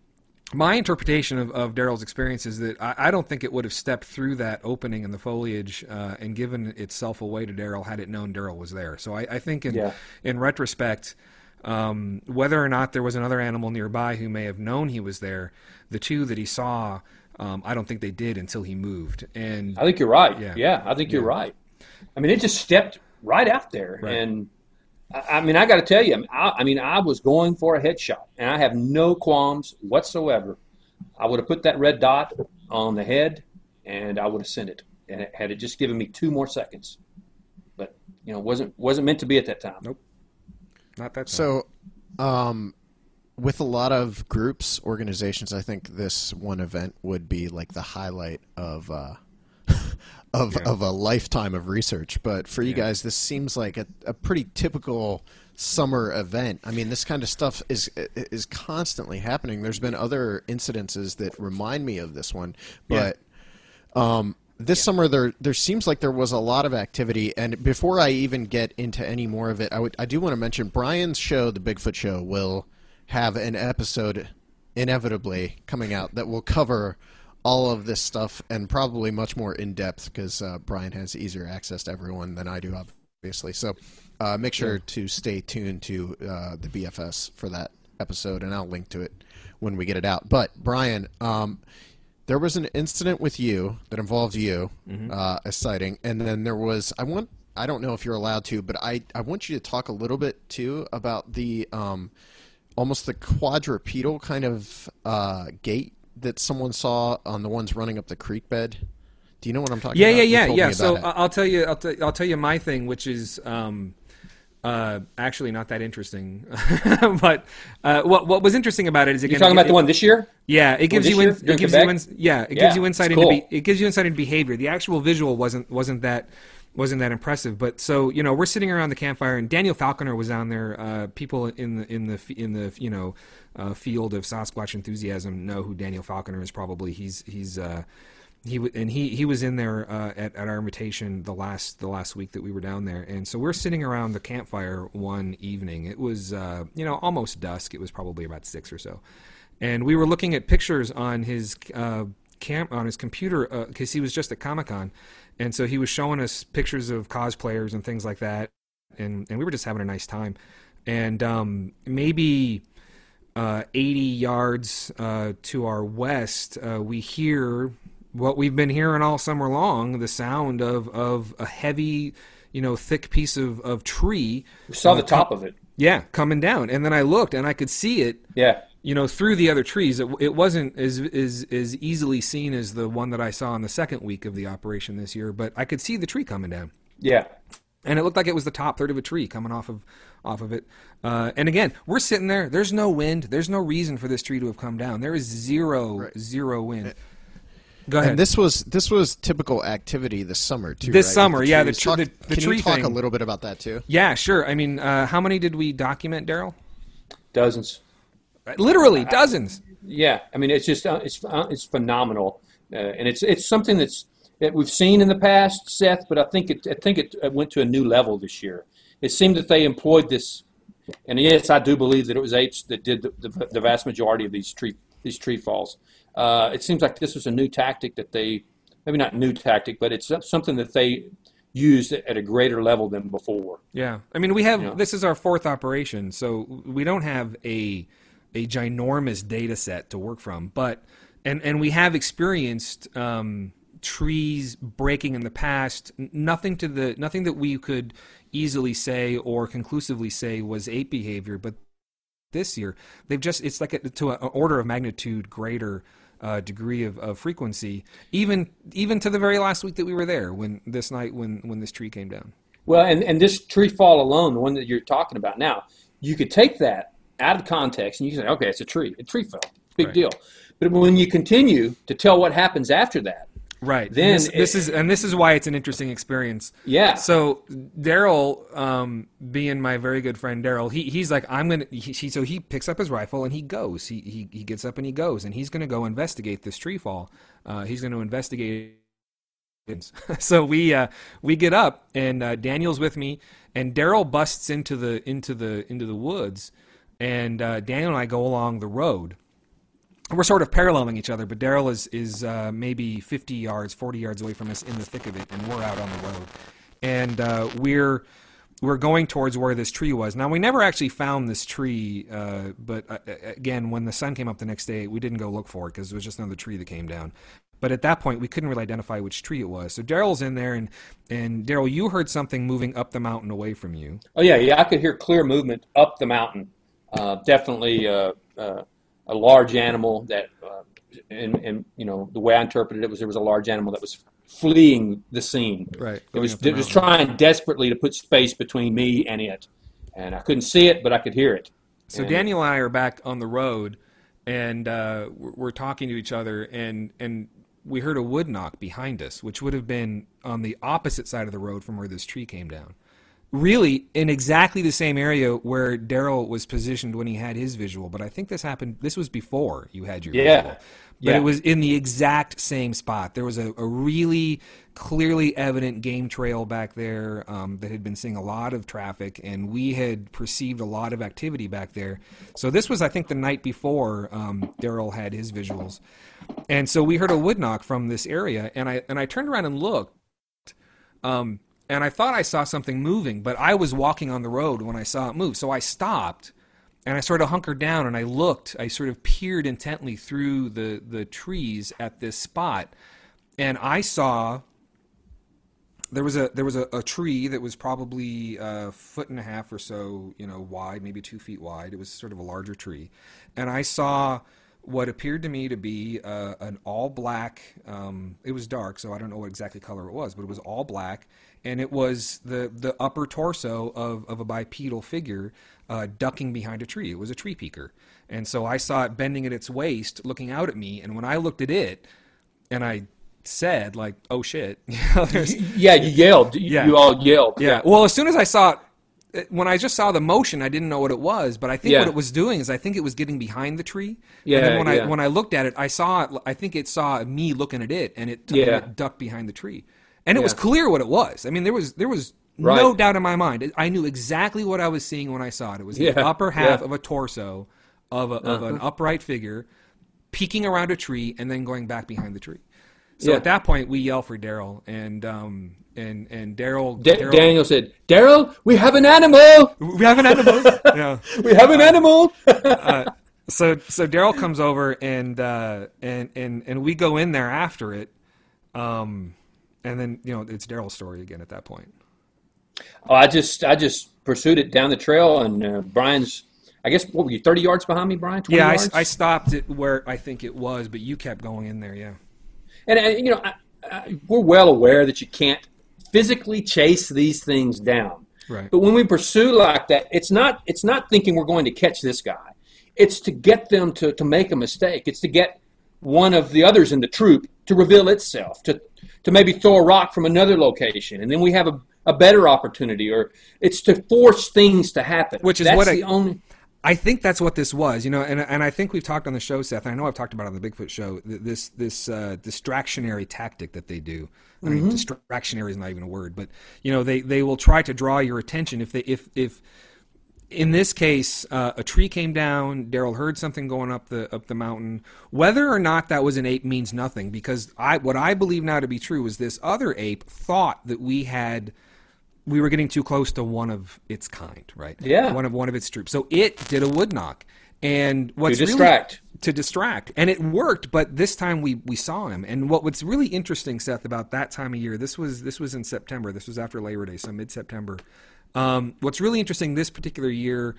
My interpretation of, of Daryl's experience is that I, I don't think it would have stepped through that opening in the foliage uh, and given itself away to Daryl had it known Daryl was there. So I, I think in yeah. in retrospect. Um, whether or not there was another animal nearby who may have known he was there, the two that he saw, um, I don't think they did until he moved. And I think you're right. Yeah, yeah I think yeah. you're right. I mean, it just stepped right out there. Right. And, I, I mean, I got to tell you, I, I mean, I was going for a headshot, and I have no qualms whatsoever. I would have put that red dot on the head, and I would have sent it. And it, had it just given me two more seconds. But, you know, wasn't wasn't meant to be at that time. Nope. Not that time. So, um, with a lot of groups, organizations, I think this one event would be like the highlight of uh, of yeah. of a lifetime of research. But for you Yeah. guys, this seems like a, a pretty typical summer event. I mean, this kind of stuff is is constantly happening. There's been other incidences that remind me of this one, but. Yeah. Um, This summer, there there seems like there was a lot of activity, and before I even get into any more of it, I would I do want to mention Brian's show, The Bigfoot Show, will have an episode inevitably coming out that will cover all of this stuff and probably much more in depth because uh, Brian has easier access to everyone than I do, obviously. So uh, make sure yeah. to stay tuned to uh, the B F S for that episode, and I'll link to it when we get it out. But Brian. Um, There was an incident with you that involved you, mm-hmm. uh, a sighting, and then there was, I want, I don't know if you're allowed to, but I, I want you to talk a little bit, too, about the, um, almost the quadrupedal kind of uh, gait that someone saw on the ones running up the creek bed? Do you know what I'm talking yeah, about? Yeah, You yeah, told yeah, me yeah. So about it. I'll tell you, I'll, t- I'll tell you my thing, which is um, uh, actually not that interesting. but uh, what what was interesting about it is again, You're talking it, about the one this year? Yeah, it gives this you year in, during it gives Quebec? you in, yeah, it Yeah, gives you insight it's into cool. be, it gives you insight into behavior. The actual visual wasn't wasn't that wasn't that impressive. But so you know, we're sitting around the campfire, and Daniel Falconer was down there. Uh, people in the in the in the you know uh, field of Sasquatch enthusiasm know who Daniel Falconer is. Probably he's he's. Uh, He w- and he he was in there uh, at at our invitation the last the last week that we were down there, and so we're sitting around the campfire one evening. It was uh, you know almost dusk. It was probably about six or so, and we were looking at pictures on his uh, cam on his computer because uh, he was just at Comic-Con, and so he was showing us pictures of cosplayers and things like that, and and we were just having a nice time, and um, maybe. Uh, eighty yards uh, to our west, uh, we hear what we've been hearing all summer long, the sound of, of a heavy, you know, thick piece of, of tree. We saw uh, the top com- of it. Yeah, coming down. And then I looked and I could see it, Yeah. you know, through the other trees. It, it wasn't as, as, as easily seen as the one that I saw in the second week of the operation this year, but I could see the tree coming down. Yeah. And it looked like it was the top third of a tree coming off of off of it. Uh, and again, we're sitting there. There's no wind. There's no reason for this tree to have come down. There is zero, Right. zero wind. Go ahead. And this was this was typical activity this summer too. This right? summer, With yeah, the trees. tr- Talk- the- the can tree you talk thing. a little bit about that too? Yeah, sure. I mean, uh, how many did we document, Daryl? Dozens. Literally dozens. Yeah. I mean, it's just uh, it's uh, it's phenomenal, uh, and it's it's something that's that we've seen in the past, Seth. But I think it I think it went to a new level this year. It seemed that they employed this, and yes, I do believe that it was apes that did the, the, the vast majority of these tree these tree falls. Uh, it seems like this was a new tactic that they maybe not new tactic, but it's something that they used at a greater level than before. Yeah. I mean, we have Yeah. this is our fourth operation, so we don't have a a ginormous data set to work from, but and and we have experienced um, trees breaking in the past. N- Nothing to the nothing that we could easily say or conclusively say was ape behavior, but this year they've just it's like a, to an order of magnitude greater uh, degree of, of frequency, even even to the very last week that we were there when this night when when this tree came down. Well, and, and this tree fall alone, the one that you're talking about now, you could take that out of context and you can say, okay, it's a tree. A tree fell. Big Right. deal. But when you continue to tell what happens after that, Right. Then And this, this it- is and this is why it's an interesting experience. yeah. So Daryl, um, being my very good friend Daryl, he he's like, I'm gonna. He, he so he picks up his rifle and he goes. He he he gets up and he goes and he's gonna go investigate this tree fall. Uh, he's gonna investigate. So we uh, we get up and uh, Daniel's with me and Daryl busts into the into the into the woods and uh, Daniel and I go along the road. We're sort of paralleling each other, but Daryl is is uh, maybe fifty yards, forty yards away from us in the thick of it, and we're out on the road. And uh, we're we're going towards where this tree was. Now, we never actually found this tree, uh, but uh, again, when the sun came up the next day, we didn't go look for it because it was just another tree that came down. But at that point, we couldn't really identify which tree it was. So Daryl's in there, and, and Daryl, you heard something moving up the mountain away from you. Oh, yeah, yeah. I could hear clear movement up the mountain. Uh, definitely uh, uh, a large animal that, uh, and, and, you know, the way I interpreted it was there was a large animal that was fleeing the scene. Right. It going was, up the it was mountain. trying desperately to put space between me and it. And I couldn't see it, but I could hear it. So And- Daniel and I are back on the road, and uh, we're, we're talking to each other, and and we heard a wood knock behind us, which would have been on the opposite side of the road from where this tree came down. Really, in exactly the same area where Daryl was positioned when he had his visual, but I think this happened. This was before you had your Yeah. visual. But Yeah. it was in the exact same spot. There was a, a really clearly evident game trail back there um, that had been seeing a lot of traffic, and we had perceived a lot of activity back there. So this was, I think, the night before um, Daryl had his visuals, and so we heard a wood knock from this area, and I and I turned around and looked, um, and I thought I saw something moving, but I was walking on the road when I saw it move, so I stopped. And I sort of hunkered down and I looked, I sort of peered intently through the, the trees at this spot. And I saw there was a there was a, a tree that was probably a foot and a half or so, you know, wide, maybe two feet wide. It was sort of a larger tree. And I saw what appeared to me to be uh, an all black. Um, it was dark, so I don't know what exactly color it was, but it was all black, and it was the the upper torso of of a bipedal figure uh, ducking behind a tree. It was a tree peaker, and so I saw it bending at its waist, looking out at me, and when I looked at it, and I said like, "Oh shit!" yeah, you yelled. You, yeah. you all yelled. Yeah. Well, as soon as I saw it. When I just saw the motion, I didn't know what it was, but I think yeah. what it was doing is I think it was getting behind the tree. Yeah, and then when yeah. I when I looked at it, I saw it. I think it saw me looking at it, and it, yeah. and it ducked behind the tree. And it yeah. was clear what it was. I mean, there was there was right. no doubt in my mind. I knew exactly what I was seeing when I saw it. It was yeah. the upper half yeah. of a torso of, a, uh-huh. of an upright figure peeking around a tree and then going back behind the tree. So yeah. at that point, we yell for Daryl, and um, and and Daryl. D- Daniel said, "Daryl, we have an animal. We have an animal. yeah, we have an animal." uh, so so Daryl comes over, and uh, and and and we go in there after it, um, and then you know it's Daryl's story again at that point. Oh, I just I just pursued it down the trail, and uh, Brian's. I guess what were you thirty yards behind me, Brian? twenty yeah, yards? I, I stopped it where I think it was, but you kept going in there. Yeah. And, and you know, I, I, we're well aware that you can't physically chase these things down. Right. But when we pursue like that, it's not it's not thinking we're going to catch this guy. It's to get them to, to make a mistake. It's to get one of the others in the troop to reveal itself, to to maybe throw a rock from another location, and then we have a, a better opportunity. Or it's to force things to happen. Which is That's what the I, only. I think that's what this was, you know, and and I think we've talked on the show, Seth. And I know I've talked about it on the Bigfoot show. This this uh, distractionary tactic that they do. I mean, mm-hmm. distractionary is not even a word, but you know, they, they will try to draw your attention. If they if if in this case uh, a tree came down, Daryl heard something going up the up the mountain. Whether or not that was an ape means nothing, because I what I believe now to be true is this other ape thought that we had. We were getting too close to one of its kind, right? Yeah. One of one of its troops. So it did a wood knock, and what's to distract really, to distract, and it worked. But this time we we saw him, and what what's really interesting, Seth, about that time of year. This was this was in September. This was after Labor Day, so mid September. Um, what's really interesting this particular year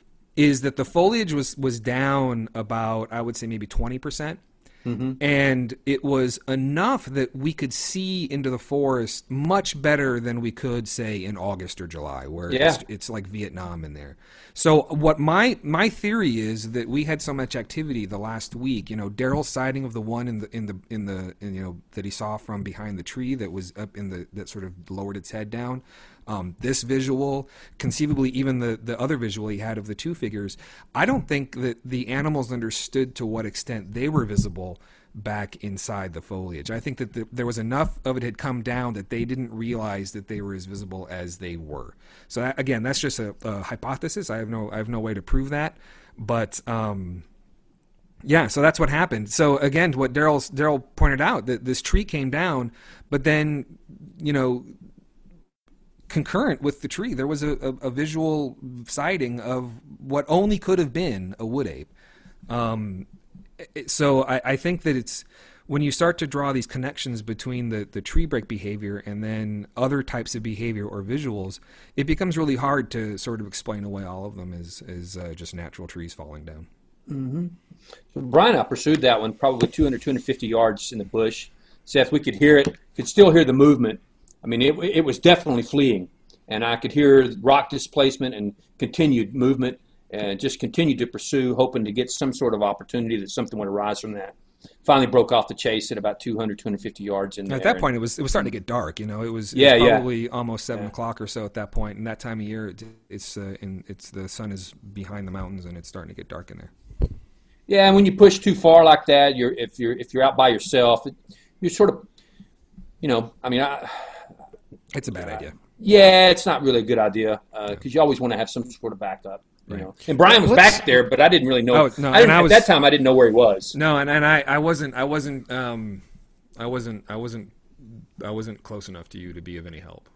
is that the foliage was was down about, I would say, maybe twenty percent. Mm-hmm. And it was enough that we could see into the forest much better than we could, say, in August or July, where yeah. it's, it's like Vietnam in there. So what my my theory is that we had so much activity the last week. You know, Daryl's sighting of the one in the in the in the in, you know that he saw from behind the tree that was up in the that sort of lowered its head down. Um, this visual, conceivably even the, the other visual he had of the two figures, I don't think that the animals understood to what extent they were visible back inside the foliage. I think that the, there was enough of it had come down that they didn't realize that they were as visible as they were. So that, again, that's just a, a hypothesis. I have no I have no way to prove that, but um, yeah. So that's what happened. So again, what Daryl Daryl pointed out, that this tree came down, but then you know. Concurrent with the tree, there was a, a, a visual sighting of what only could have been a wood ape. Um, so I, I think that it's when you start to draw these connections between the, the tree break behavior and then other types of behavior or visuals, it becomes really hard to sort of explain away all of them as, as uh, just natural trees falling down. Mm-hmm. So Brian, I pursued that one probably two hundred, two hundred fifty yards in the bush. Seth, we could hear it, could still hear the movement. I mean, it, it was definitely fleeing, and I could hear rock displacement and continued movement, and just continued to pursue, hoping to get some sort of opportunity that something would arise from that. Finally broke off the chase at about two hundred, two hundred fifty yards in there. At that point, it was it was starting to get dark. You know, it was, it yeah, was probably yeah. almost seven yeah. o'clock or so at that point. And that time of year, it, it's uh, in, it's the sun is behind the mountains, and it's starting to get dark in there. Yeah, and when you push too far like that, you're if you're if you're out by yourself, you're sort of, you know, I mean, I. It's a bad idea. Yeah, it's not really a good idea because uh, you always want to have some sort of backup. You right. know, and Brian was Let's, back there, but I didn't really know. Oh, no, I didn't, I at was, that time, I didn't know where he was. No, and, and I, I wasn't, I wasn't, um, I wasn't, I wasn't, I wasn't close enough to you to be of any help.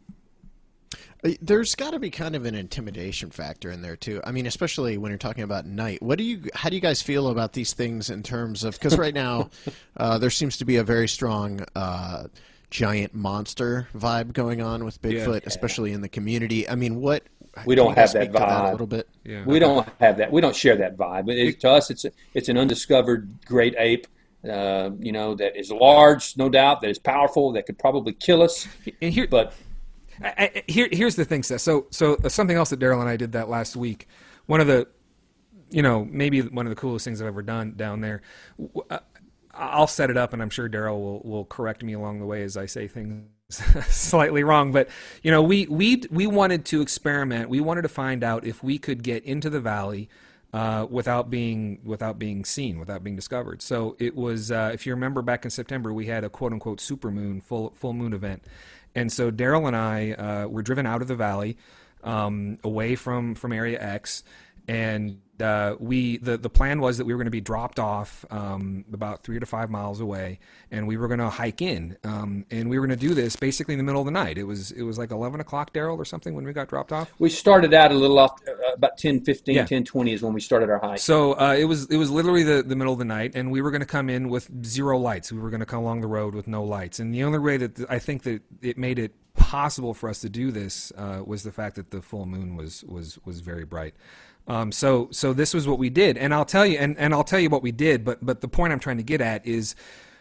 There's got to be kind of an intimidation factor in there too. I mean, especially when you're talking about night. What do you? How do you guys feel about these things in terms of? Because right now, uh, there seems to be a very strong. Uh, giant monster vibe going on with Bigfoot, yeah. especially in the community. I mean, what we don't have that vibe that a little bit. Yeah. We don't have that. We don't share that vibe. It, it, to us, it's a, it's an undiscovered great ape. Uh, you know, that is large, no doubt, that is powerful, that could probably kill us. And here, but I, I, here, here's the thing, Seth. So, so uh, something else that Daryl and I did that last week. One of the, you know, maybe one of the coolest things I've ever done down there. Uh, I'll set it up, and I'm sure Daryl will, will correct me along the way as I say things slightly wrong. But you know, we we we wanted to experiment. We wanted to find out if we could get into the valley uh, without being without being seen, without being discovered. So it was, uh, if you remember, back in September, we had a quote unquote supermoon, full full moon event, and so Daryl and I uh, were driven out of the valley, um, away from from Area X, and uh, we the, the plan was that we were going to be dropped off um, about three to five miles away, and we were going to hike in, um, and we were going to do this basically in the middle of the night. It was it was like eleven o'clock, Daryl, or something, when we got dropped off. We started out a little off, uh, about ten fifteen, yeah. ten twenty is when we started our hike. So uh, it was it was literally the, the middle of the night, and we were going to come in with zero lights. We were going to come along the road with no lights, and the only way that I think that it made it possible for us to do this uh, was the fact that the full moon was was was very bright. Um, so, so this was what we did, and I'll tell you, and, and I'll tell you what we did. But, but the point I'm trying to get at is,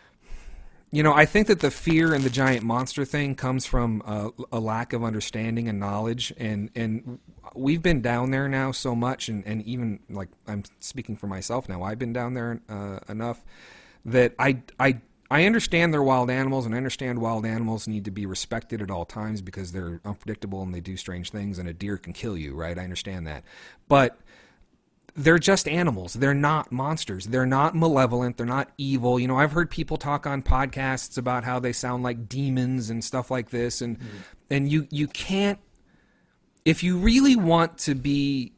you know, I think that the fear and the giant monster thing comes from a, a lack of understanding and knowledge, and, and we've been down there now so much, and, and even like I'm speaking for myself now, I've been down there uh, enough that I, I. I understand they're wild animals, and I understand wild animals need to be respected at all times because they're unpredictable and they do strange things, and a deer can kill you, right? I understand that. But they're just animals. They're not monsters. They're not malevolent. They're not evil. You know, I've heard people talk on podcasts about how they sound like demons and stuff like this, and mm-hmm. and you, you can't, if you really want to be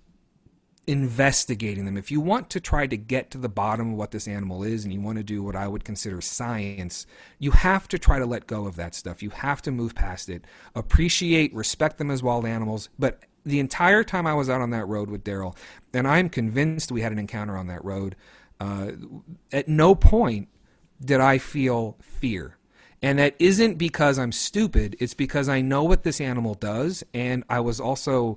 investigating them, if you want to try to get to the bottom of what this animal is, and you want to do what I would consider science, you have to try to let go of that stuff. You have to move past it, appreciate, respect them as wild animals. But the entire time I was out on that road with Daryl, and I'm convinced we had an encounter on that road, uh, at no point did I feel fear. And that isn't because I'm stupid. It's because I know what this animal does, and I was also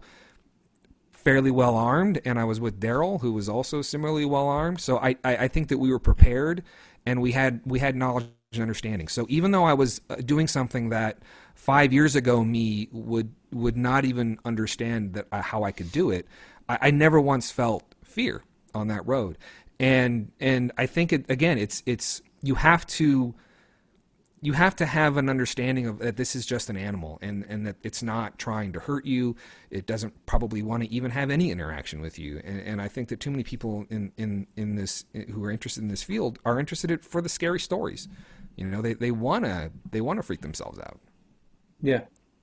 fairly well armed, and I was with Daryl, who was also similarly well armed. So I, I, I think that we were prepared, and we had we had knowledge and understanding. So even though I was doing something that five years ago me would would not even understand that uh, how I could do it, I, I never once felt fear on that road. And and I think it, again, it's it's you have to. You have to have an understanding of that this is just an animal, and, and that it's not trying to hurt you. It doesn't probably want to even have any interaction with you. And, and I think that too many people in, in, in this who are interested in this field are interested in, for the scary stories. You know, they, they wanna they wanna freak themselves out. Yeah,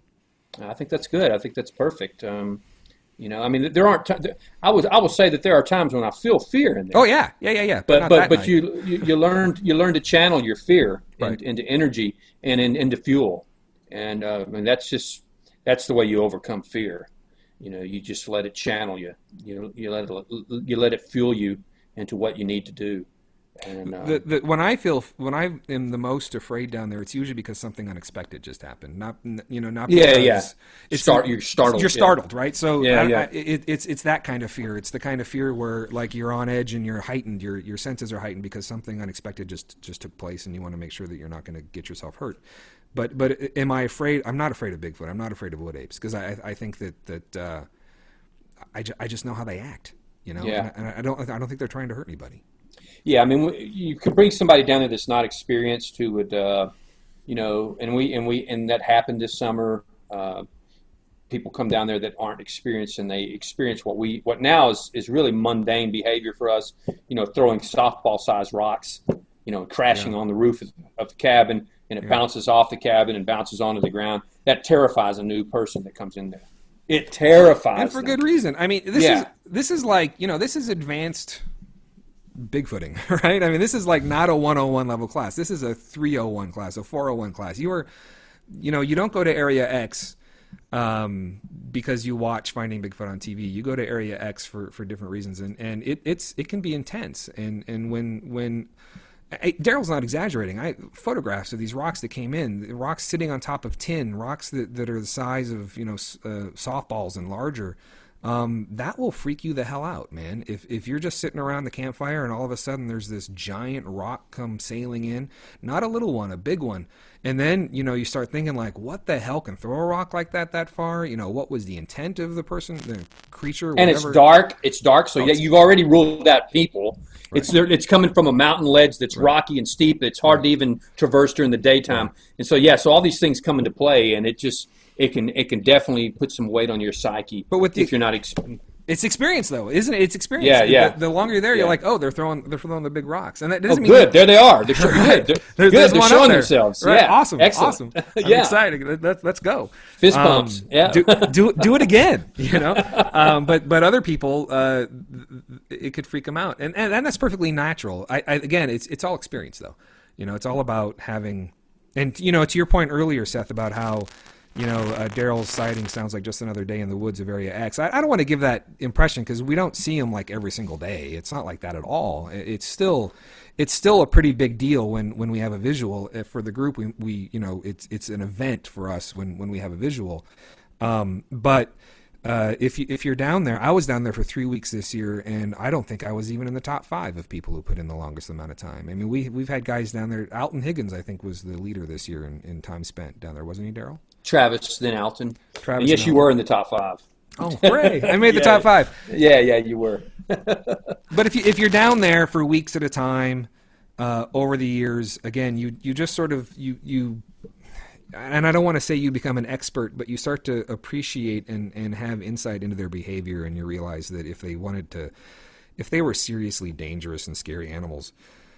I think that's good. I think that's perfect. Um, You know, I mean, there aren't. T- I was. I will say that there are times when I feel fear in there. Oh yeah, yeah, yeah, yeah. But but but, but you, you you learn you learn to channel your fear right. in, into energy and in, into fuel, and uh, I mean that's just that's the way you overcome fear. You know, you just let it channel you. You you let it you let it fuel you into what you need to do. And, uh, the, the, when I feel when I am the most afraid down there, it's usually because something unexpected just happened. Not you know not yeah because yeah. It's Start you're startled. You're startled, yeah. right? So yeah, I, yeah. I, it, it's it's that kind of fear. It's the kind of fear where like you're on edge and you're heightened. Your your senses are heightened because something unexpected just just took place, and you want to make sure that you're not going to get yourself hurt. But but am I afraid? I'm not afraid of Bigfoot. I'm not afraid of wood apes because I I think that that uh, I, I just know how they act. You know, yeah. and I, I don't I don't think they're trying to hurt anybody. Yeah, I mean, you could bring somebody down there that's not experienced who would, uh, you know, and we and we and that happened this summer. Uh, people come down there that aren't experienced, and they experience what we what now is, is really mundane behavior for us. You know, throwing softball-sized rocks, you know, crashing yeah. on the roof of the cabin, and it yeah. bounces off the cabin and bounces onto the ground. That terrifies a new person that comes in there. It terrifies, and for them. good reason. I mean, this yeah. is this is like you know, this is advanced Bigfooting, right? I mean, this is like not a one oh one level class. This is a three oh one class, a four oh one class. You are, you know, you don't go to Area X um, because you watch Finding Bigfoot on T V. You go to Area X for, for different reasons, and, and it it's it can be intense. And and when when I, Daryl's not exaggerating. I photographs of these rocks that came in, rocks sitting on top of tin, rocks that, that are the size of you know uh, softballs and larger. um, that will freak you the hell out, man. If if you're just sitting around the campfire and all of a sudden there's this giant rock come sailing in, not a little one, a big one, and then, you know, you start thinking like, what the hell can throw a rock like that that far? You know, what was the intent of the person, the creature, whatever. And it's dark. It's dark, so Oh, yeah, it's- you've already ruled out people. Right. It's there, it's coming from a mountain ledge that's Right. rocky and steep. It's hard to even traverse during the daytime. Right. And so yeah, so all these things come into play, and it just it can it can definitely put some weight on your psyche. But with the- if you're not ex- It's experience, though, isn't it? It's experience. Yeah, yeah. The, the longer you're there, Yeah. you're like, oh, they're throwing, they're throwing the big rocks, and that oh, doesn't mean good. There they are. They're showing, good. They're, There's, good. there's They're one showing up there. themselves. Right. Yeah, Awesome. excellent. Awesome. I'm Yeah. excited. Let, let, let's go. Fist Um, bumps. Yeah. do, do do it again. You know. Um, but but other people, uh, it could freak them out, and, and and that's perfectly natural. I, I again, it's it's all experience, though. You know, it's all about having, and you know, to your point earlier, Seth, about how, you know, uh, Daryl's sighting sounds like just another day in the woods of Area X. I, I don't want to give that impression because we don't see him like every single day. It's not like that at all. It- It's still, it's still a pretty big deal when, when we have a visual. If for the group. We, we you know, it's it's an event for us when, when we have a visual. Um, but uh, if you, if you're down there, I was down there for three weeks this year, and I don't think I was even in the top five of people who put in the longest amount of time. I mean, we we've had guys down there. Alton Higgins, I think, was the leader this year in, in time spent down there, wasn't he, Daryl? Travis, then Alton. Travis And yes, and you Alton. were in the top five. Oh, hooray! I made the Yeah. top five. Yeah, yeah, you were. But if you if you're down there for weeks at a time, uh, over the years, again, you you just sort of you you, and I don't want to say you become an expert, but you start to appreciate and and have insight into their behavior, and you realize that if they wanted to, if they were seriously dangerous and scary animals,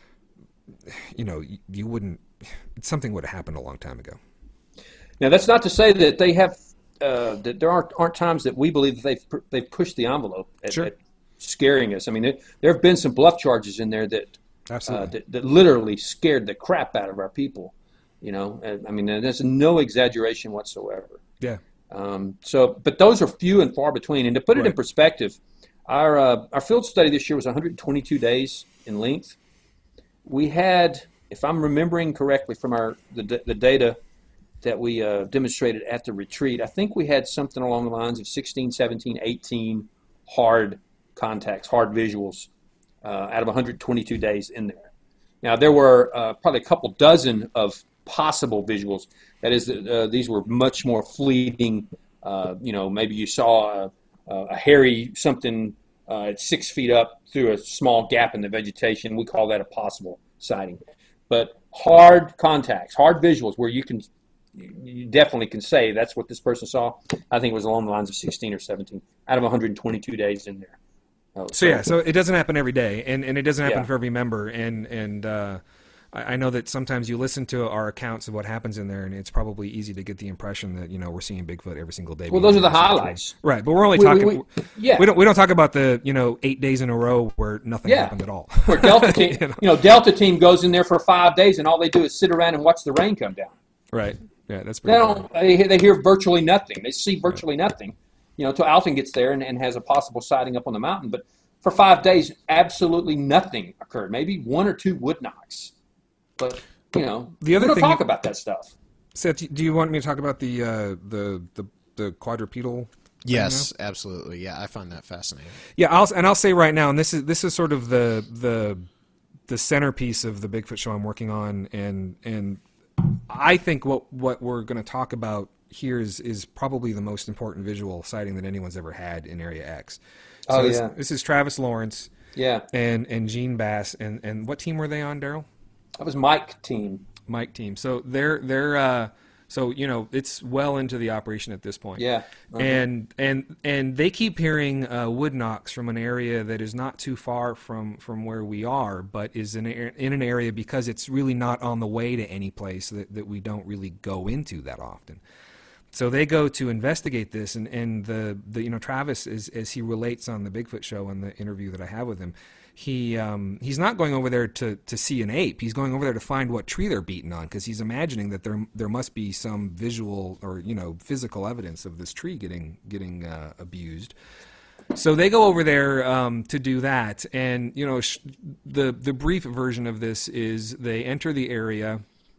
you know, you, you wouldn't. Something would have happened a long time ago. Now, that's not to say that they have uh, that there aren't aren't times that we believe that they've they've pushed the envelope at, Sure. at scaring us. I mean, there, there have been some bluff charges in there that, uh, Absolutely. that that literally scared the crap out of our people. You know, And, I mean, there's no exaggeration whatsoever. Yeah. Um, so, but those are few and far between. And to put it in Right. perspective, our uh, our field study this year was one hundred twenty-two days in length. We had, if I'm remembering correctly from our the, the data that we uh, demonstrated at the retreat, I think we had something along the lines of sixteen, seventeen, eighteen hard contacts, hard visuals uh, out of one hundred twenty-two days in there. Now, there were uh, probably a couple dozen of possible visuals. That is, uh, these were much more fleeting. Uh, you know, maybe you saw a, a hairy something uh, at six feet up through a small gap in the vegetation. We call that a possible sighting. But hard contacts, hard visuals where you can, you definitely can say that's what this person saw. I think it was along the lines of sixteen or seventeen out of one hundred twenty-two days in there. Uh, So yeah, so it doesn't happen every day, and, and it doesn't happen Yeah. for every member, and and uh, I, I know that sometimes you listen to our accounts of what happens in there, and it's probably easy to get the impression that, you know, we're seeing Bigfoot every single day. Well, those are the Every single day. highlights. Right? But we're only We- talking. we- we- yeah. we don't we don't talk about the, you know, eight days in a row where nothing Yeah. happened at all. Where Delta team, You know? you know, Delta team goes in there for five days, and all they do is sit around and watch the rain come down. Right? Yeah, that's They pretty. don't. They, they hear virtually nothing. They see virtually nothing. You know, until Alton gets there and, and has a possible sighting up on the mountain. But for five days, absolutely nothing occurred. Maybe one or two wood knocks. But you know, The other we don't thing talk you- about that stuff. Seth, do you want me to talk about the uh, the the the quadrupedal? Yes, absolutely. Yeah, I find that fascinating. Yeah, I'll and I'll say right now, and this is this is sort of the the the centerpiece of the Bigfoot show I'm working on, and and I think what what we're going to talk about here is is probably the most important visual sighting that anyone's ever had in Area X. So Oh, this, yeah. this is Travis Lawrence Yeah, and and Gene Bass, and and what team were they on, Daryl? that was Mike team. Mike team. So they're they're uh, so you know it's well into the operation at this point. Yeah, uh-huh. And and and they keep hearing uh, wood knocks from an area that is not too far from, from where we are, but is in a, in an area because it's really not on the way to any place that, that we don't really go into that often. So they go to investigate this, and, and the, the you know Travis is as he relates on the Bigfoot show in the interview that I have with him, he um, he's not going over there to, to see an ape. He's going over there to find what tree they're beating on, because he's imagining that there there must be some visual or you know physical evidence of this tree getting getting uh, abused. So they go over there um, to do that, and you know sh- the the brief version of this is they enter the area.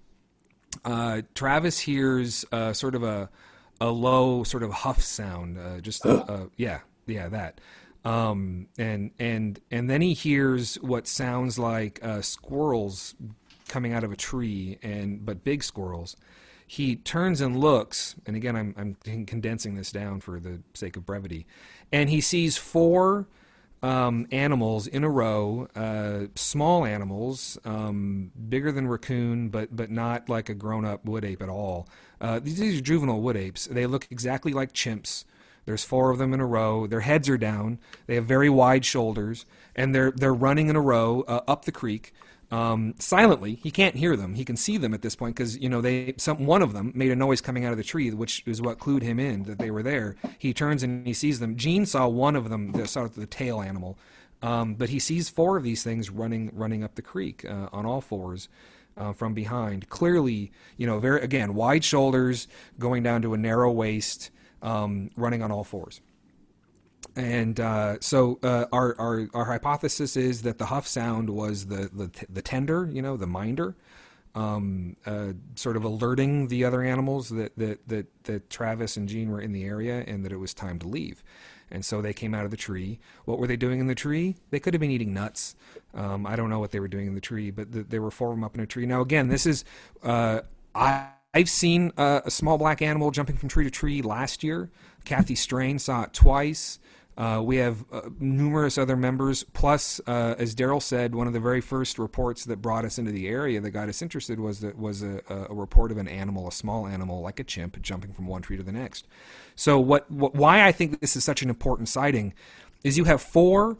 Uh, Travis hears uh, sort of a a low sort of huff sound, uh, just a, a, yeah, Yeah, that. Um, and and and then he hears what sounds like uh, squirrels coming out of a tree, and but big squirrels. He turns and looks, and again, I'm I'm condensing this down for the sake of brevity, and he sees four um, animals in a row, uh, small animals, um, bigger than raccoon, but but not like a grown-up wood ape at all. Uh, these are juvenile wood apes. They look exactly like chimps. There's four of them in a row. Their heads are down. They have very wide shoulders, and they're they're running in a row uh, up the creek. Um, silently. He can't hear them. He can see them at this point because, you know, they some one of them made a noise coming out of the tree, which is what clued him in that they were there. He turns and he sees them. Gene saw one of them, the, saw the tail animal, um, but he sees four of these things running running up the creek uh, on all fours uh, from behind. Clearly, you know, very again wide shoulders going down to a narrow waist, um, running on all fours. And uh, so uh, our, our our hypothesis is that the huff sound was the the, the tender, you know, the minder, um, uh, sort of alerting the other animals that, that that that Travis and Gene were in the area and that it was time to leave. And so they came out of the tree. What were they doing in the tree? They could have been eating nuts. Um, I don't know what they were doing in the tree, but the, there were four of them up in a tree. Now again, this is uh, I. I've seen uh, a small black animal jumping from tree to tree last year. Kathy Strain saw it twice. Uh, we have uh, numerous other members. Plus, uh, as Daryl said, one of the very first reports that brought us into the area that got us interested was that was a, a report of an animal, a small animal like a chimp, jumping from one tree to the next. So, what, what why I think this is such an important sighting is you have four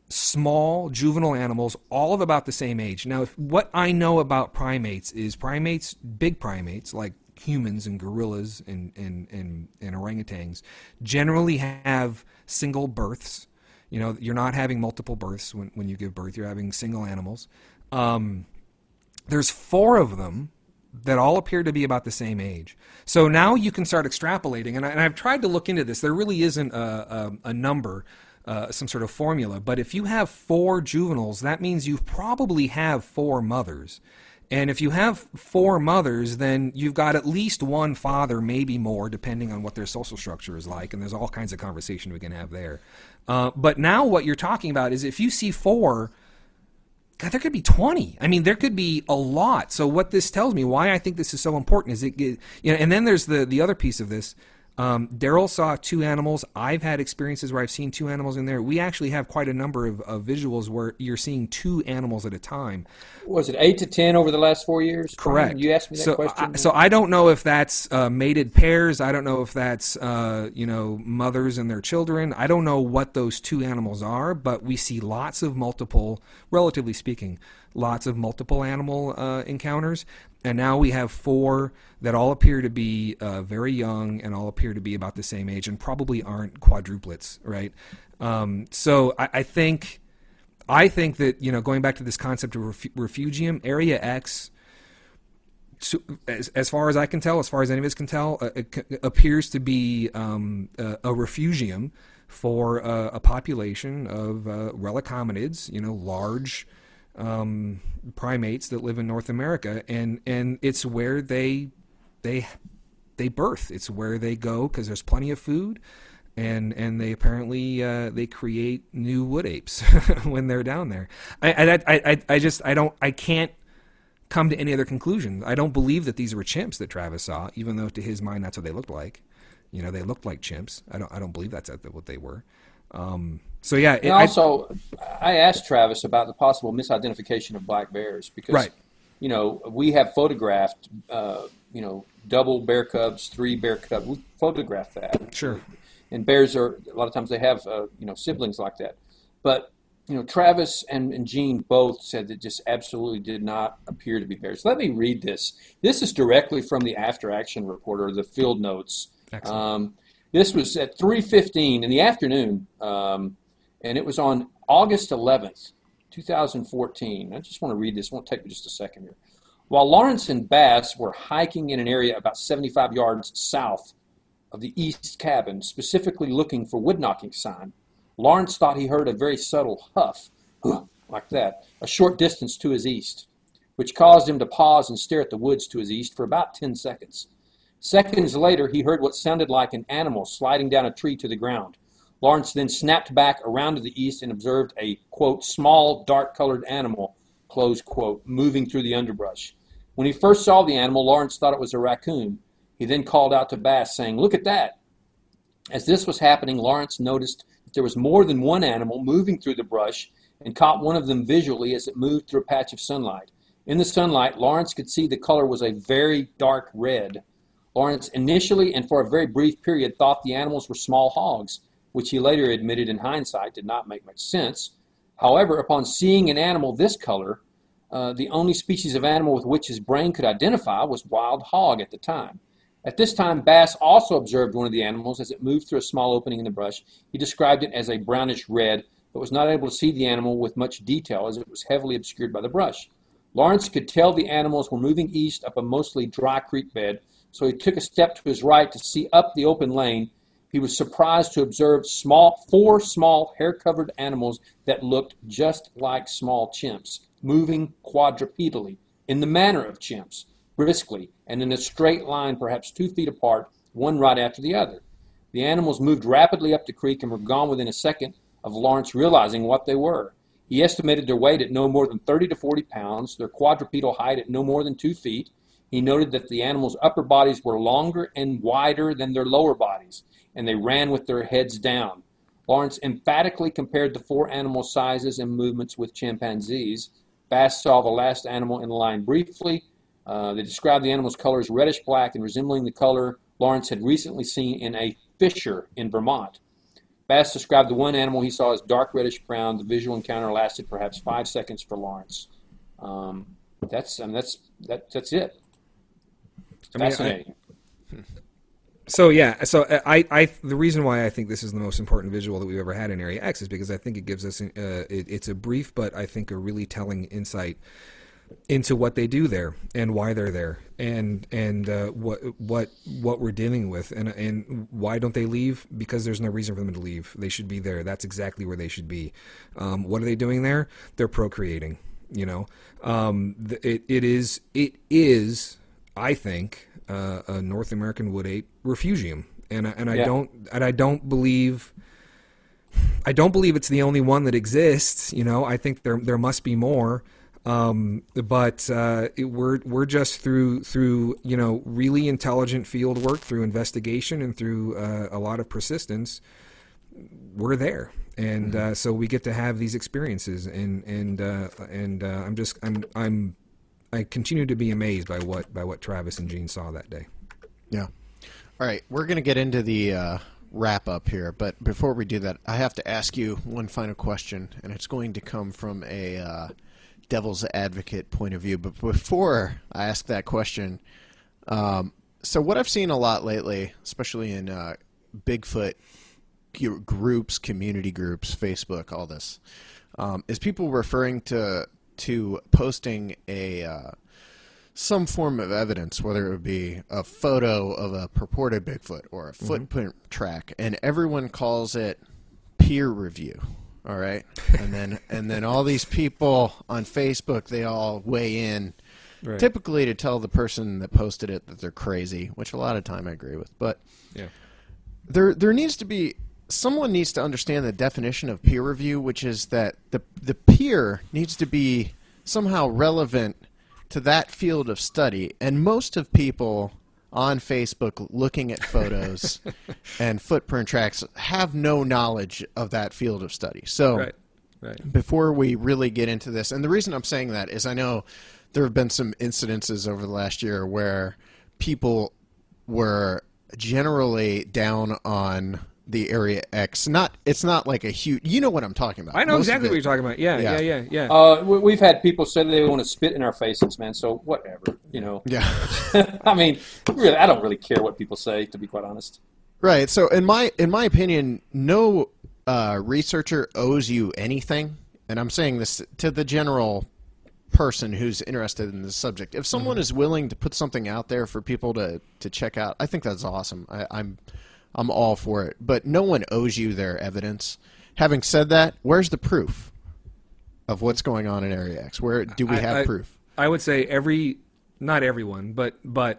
small juvenile animals, all of about the same age. Now, if, what I know about primates is primates, big primates like humans and gorillas and, and, and, and orangutans, generally have single births. You know, you're not having multiple births when, when you give birth. You're having single animals. Um, there's four of them that all appear to be about the same age. So now you can start extrapolating, and, I, and I've tried to look into this. There really isn't a, a, a number, uh, some sort of formula, but if you have four juveniles, that means you probably have four mothers. And if you have four mothers, then you've got at least one father, maybe more, depending on what their social structure is like. And there's all kinds of conversation we can have there. Uh, but now what you're talking about is if you see four, God, there could be twenty. I mean, there could be a lot. So what this tells me, why I think this is so important, is it, you know, and then there's the, the other piece of this. Um, Daryl saw two animals. I've had experiences where I've seen two animals in there. We actually have quite a number of, of visuals where you're seeing two animals at a time. Was it eight to ten over the last four years? Correct. Brian? You asked me that so question. I, so I don't know if that's uh, mated pairs. I don't know if that's uh, you know mothers and their children. I don't know what those two animals are, but we see lots of multiple, relatively speaking, lots of multiple animal uh, encounters. And now we have four that all appear to be uh, very young and all appear to be about the same age and probably aren't quadruplets, right? Um, so I, I think I think that, you know, going back to this concept of ref- refugium, Area X, so, as, as far as I can tell, as far as any of us can tell, uh, it c- appears to be um, a, a refugium for uh, a population of uh, relic hominids, you know, large um, primates that live in North America, and, and it's where they they they birth. It's where they go because there's plenty of food, and and they apparently uh, they create new wood apes when they're down there. I, I I I just I don't I can't come to any other conclusion. I don't believe that these were chimps that Travis saw, even though to his mind that's what they looked like. You know, they looked like chimps. I don't I don't believe that's what they were. Um, so yeah. It, and also, I, I asked Travis about the possible misidentification of black bears because, right. you know, we have photographed, uh, you know, double bear cubs, three bear cubs. We photographed that. Sure. And bears are, a lot of times they have, uh, you know, siblings like that. But, you know, Travis and, and Gene both said that just absolutely did not appear to be bears. Let me read this. This is directly from the after action report, or the field notes. Excellent. Um, this was at three fifteen in the afternoon, um, and it was on August eleventh, twenty fourteen. I just want to read this. It won't take me just a second here. While Lawrence and Bass were hiking in an area about seventy-five yards south of the east cabin, specifically looking for wood knocking sign, Lawrence thought he heard a very subtle huff, like that, a short distance to his east, which caused him to pause and stare at the woods to his east for about ten seconds. Seconds later, he heard what sounded like an animal sliding down a tree to the ground. Lawrence then snapped back around to the east and observed a, quote, small, dark-colored animal, close quote, moving through the underbrush. When he first saw the animal, Lawrence thought it was a raccoon. He then called out to Bass, saying, "Look at that." As this was happening, Lawrence noticed that there was more than one animal moving through the brush and caught one of them visually as it moved through a patch of sunlight. In the sunlight, Lawrence could see the color was a very dark red. Lawrence initially and for a very brief period thought the animals were small hogs, which he later admitted in hindsight did not make much sense. However, upon seeing an animal this color, uh, the only species of animal with which his brain could identify was wild hog at the time. At this time, Bass also observed one of the animals as it moved through a small opening in the brush. He described it as a brownish red, but was not able to see the animal with much detail as it was heavily obscured by the brush. Lawrence could tell the animals were moving east up a mostly dry creek bed, so he took a step to his right to see up the open lane. He was surprised to observe small, four small hair-covered animals that looked just like small chimps, moving quadrupedally, in the manner of chimps, briskly, and in a straight line perhaps two feet apart, one right after the other. The animals moved rapidly up the creek and were gone within a second of Lawrence realizing what they were. He estimated their weight at no more than thirty to forty pounds, their quadrupedal height at no more than two feet. He noted that the animals' upper bodies were longer and wider than their lower bodies, and they ran with their heads down. Lawrence emphatically compared the four animal sizes and movements with chimpanzees. Bass saw the last animal in the line briefly. Uh, they described the animal's color as reddish-black and resembling the color Lawrence had recently seen in a fisher in Vermont. Bass described the one animal he saw as dark reddish-brown. The visual encounter lasted perhaps five seconds for Lawrence. Um, that's I mean, that's that, that's it. Fascinating. I mean, I, so yeah, so I, I, the reason why I think this is the most important visual that we've ever had in Area X is because I think it gives us, uh, it, it's a brief, but I think a really telling insight into what they do there and why they're there and and uh, what what what we're dealing with and and why don't they leave? Because there's no reason for them to leave. They should be there. That's exactly where they should be. Um, what are they doing there? They're procreating. You know, um, it it is it is I think uh, a North American wood ape refugium, and and I Yeah. don't and I don't believe. I don't believe it's the only one that exists. You know, I think there there must be more. Um, but uh, it, we're we're just through through you know really intelligent field work, through investigation, and through uh, a lot of persistence. We're there, and uh, so we get to have these experiences, and and uh, and uh, I'm just I'm I'm I continue to be amazed by what by what Travis and Gene saw that day. Yeah. All right, we're going to get into the uh, wrap up here, but before we do that, I have to ask you one final question, and it's going to come from a uh, devil's advocate point of view. But before I ask that question, um, so what I've seen a lot lately, especially in uh, Bigfoot groups, community groups, Facebook, all this, um, is people referring to to posting a uh, some form of evidence, whether it would be a photo of a purported Bigfoot or a footprint mm-hmm. track, and everyone calls it peer review. All right, and then and then all these people on Facebook, they all weigh in, right. typically to tell the person that posted it that they're crazy, which a lot of time I agree with. But yeah, there there needs to be someone needs to understand the definition of peer review, which is that the the peer needs to be somehow relevant to that field of study, and most of people on Facebook looking at photos and footprint tracks have no knowledge of that field of study. So right. Right. before we really get into this, and the reason I'm saying that is I know there have been some incidences over the last year where people were generally down on the Area X. Not, it's not like a huge, you know what I'm talking about. I know Most exactly it, what you're talking about. Yeah, yeah, Yeah. yeah, yeah. yeah. Uh, we- we've had people say they want to spit in our faces, man. So whatever, you know. Yeah. I mean, really, I don't really care what people say, to be quite honest. Right. So in my in my opinion, no uh, researcher owes you anything, and I'm saying this to the general person who's interested in this subject. If someone mm-hmm. is willing to put something out there for people to, to check out, I think that's awesome. I, I'm I'm all for it. But no one owes you their evidence. Having said that, where's the proof of what's going on in Area X? Where do we have I, I, proof? I would say every, not everyone, but but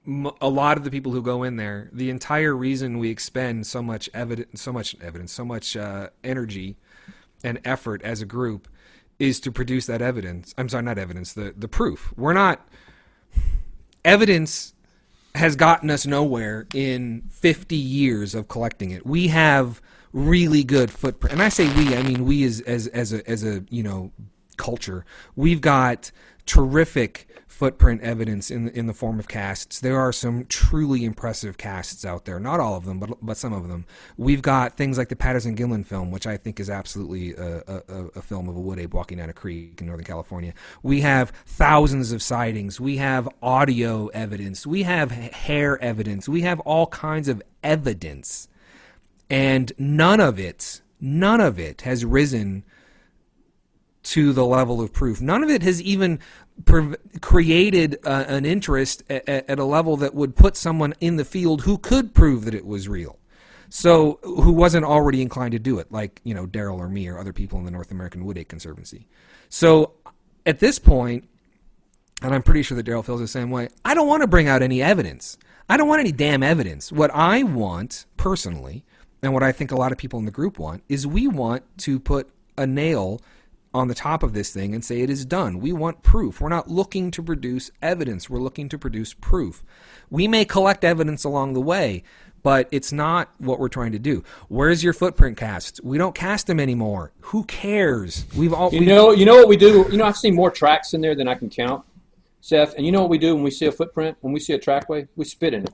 a lot of the people who go in there, the entire reason we expend so much evidence, so much evidence, so much uh, energy and effort as a group is to produce that evidence. I'm sorry, not evidence, the, the proof. We're not... Evidence has gotten us nowhere in fifty years of collecting it. We have really good footprint. And I say we, I mean we as, as, as a, as a, you know, culture. We've got terrific footprint evidence in in the form of casts. There are some truly impressive casts out there. Not all of them, but but some of them. We've got things like the Patterson-Gimlin film, which I think is absolutely a, a, a film of a wood ape walking down a creek in Northern California. We have thousands of sightings. We have audio evidence. We have hair evidence. We have all kinds of evidence. And none of it, none of it has risen to the level of proof. None of it has even pre- created uh, an interest at, at a level that would put someone in the field who could prove that it was real. So, who wasn't already inclined to do it, like, you know, Daryl or me or other people in the North American Wood Ape Conservancy. So, at this point, and I'm pretty sure that Daryl feels the same way, I don't want to bring out any evidence. I don't want any damn evidence. What I want, personally, and what I think a lot of people in the group want, is we want to put a nail on the top of this thing and say it is done. We want proof. We're not looking to produce evidence. We're looking to produce proof. We may collect evidence along the way, but it's not what we're trying to do. Where's your footprint casts? We don't cast them anymore. Who cares? We've all you know you know what we do. You know I've seen more tracks in there than I can count, Seth. And you know what we do when we see a footprint? When we see a trackway, we spit in it.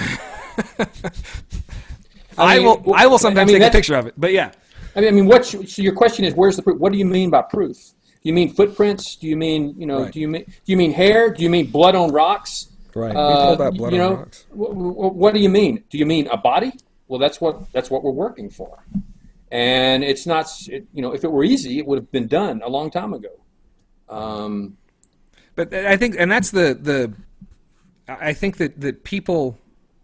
I, mean, I will. I will sometimes I mean, take a picture of it. But yeah. I mean, I mean, what? So your question is, where's the proof? What do you mean by proof? Do you mean footprints? Do you mean, you know, right. do you mean, do you mean hair? Do you mean blood on rocks? Right. Uh, we call that blood you know, on rocks. What, what do you mean? Do you mean a body? Well, that's what that's what we're working for. And it's not, it, you know, if it were easy, it would have been done a long time ago. Um, but I think, and that's the the, I think that that people.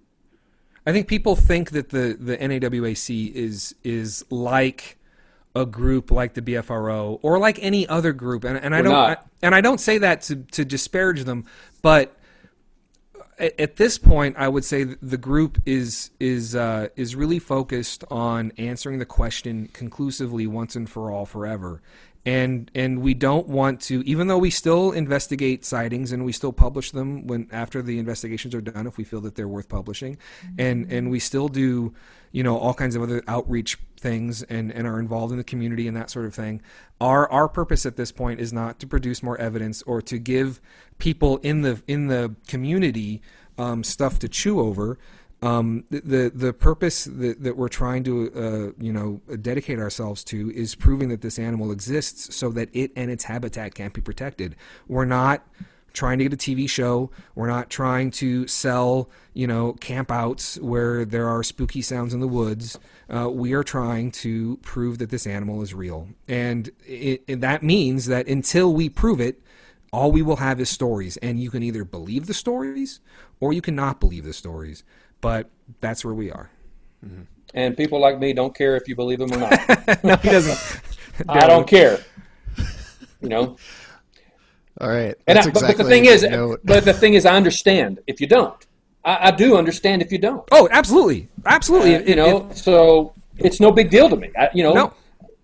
I think people think that the, the N A W A C is is like a group like the B F R O or like any other group, and, and I We're don't not. I, and I don't say that to, to disparage them, but at, at this point, I would say that the group is is uh, is really focused on answering the question conclusively once and for all, forever. And and we don't want to, even though we still investigate sightings and we still publish them when after the investigations are done, if we feel that they're worth publishing, and and we still do, you know, all kinds of other outreach things and, and are involved in the community and that sort of thing. Our our purpose at this point is not to produce more evidence or to give people in the in the community um, stuff to chew over. Um, the, the the purpose that, that we're trying to uh, you know dedicate ourselves to is proving that this animal exists so that it and its habitat can't be protected. We're not trying to get a T V show. We're not trying to sell you know campouts where there are spooky sounds in the woods. Uh, we are trying to prove that this animal is real, and it, and that means that until we prove it, all we will have is stories, and you can either believe the stories or you cannot believe the stories. But that's where we are. Mm-hmm. And people like me don't care if you believe them or not. No, he doesn't. I don't care. You know. All right. And That's I, exactly but, but the thing is, note. but the thing is, I understand if you don't. I, I do understand if you don't. Oh, absolutely, absolutely. Uh, you know, it, so it's no big deal to me. I, you know. No.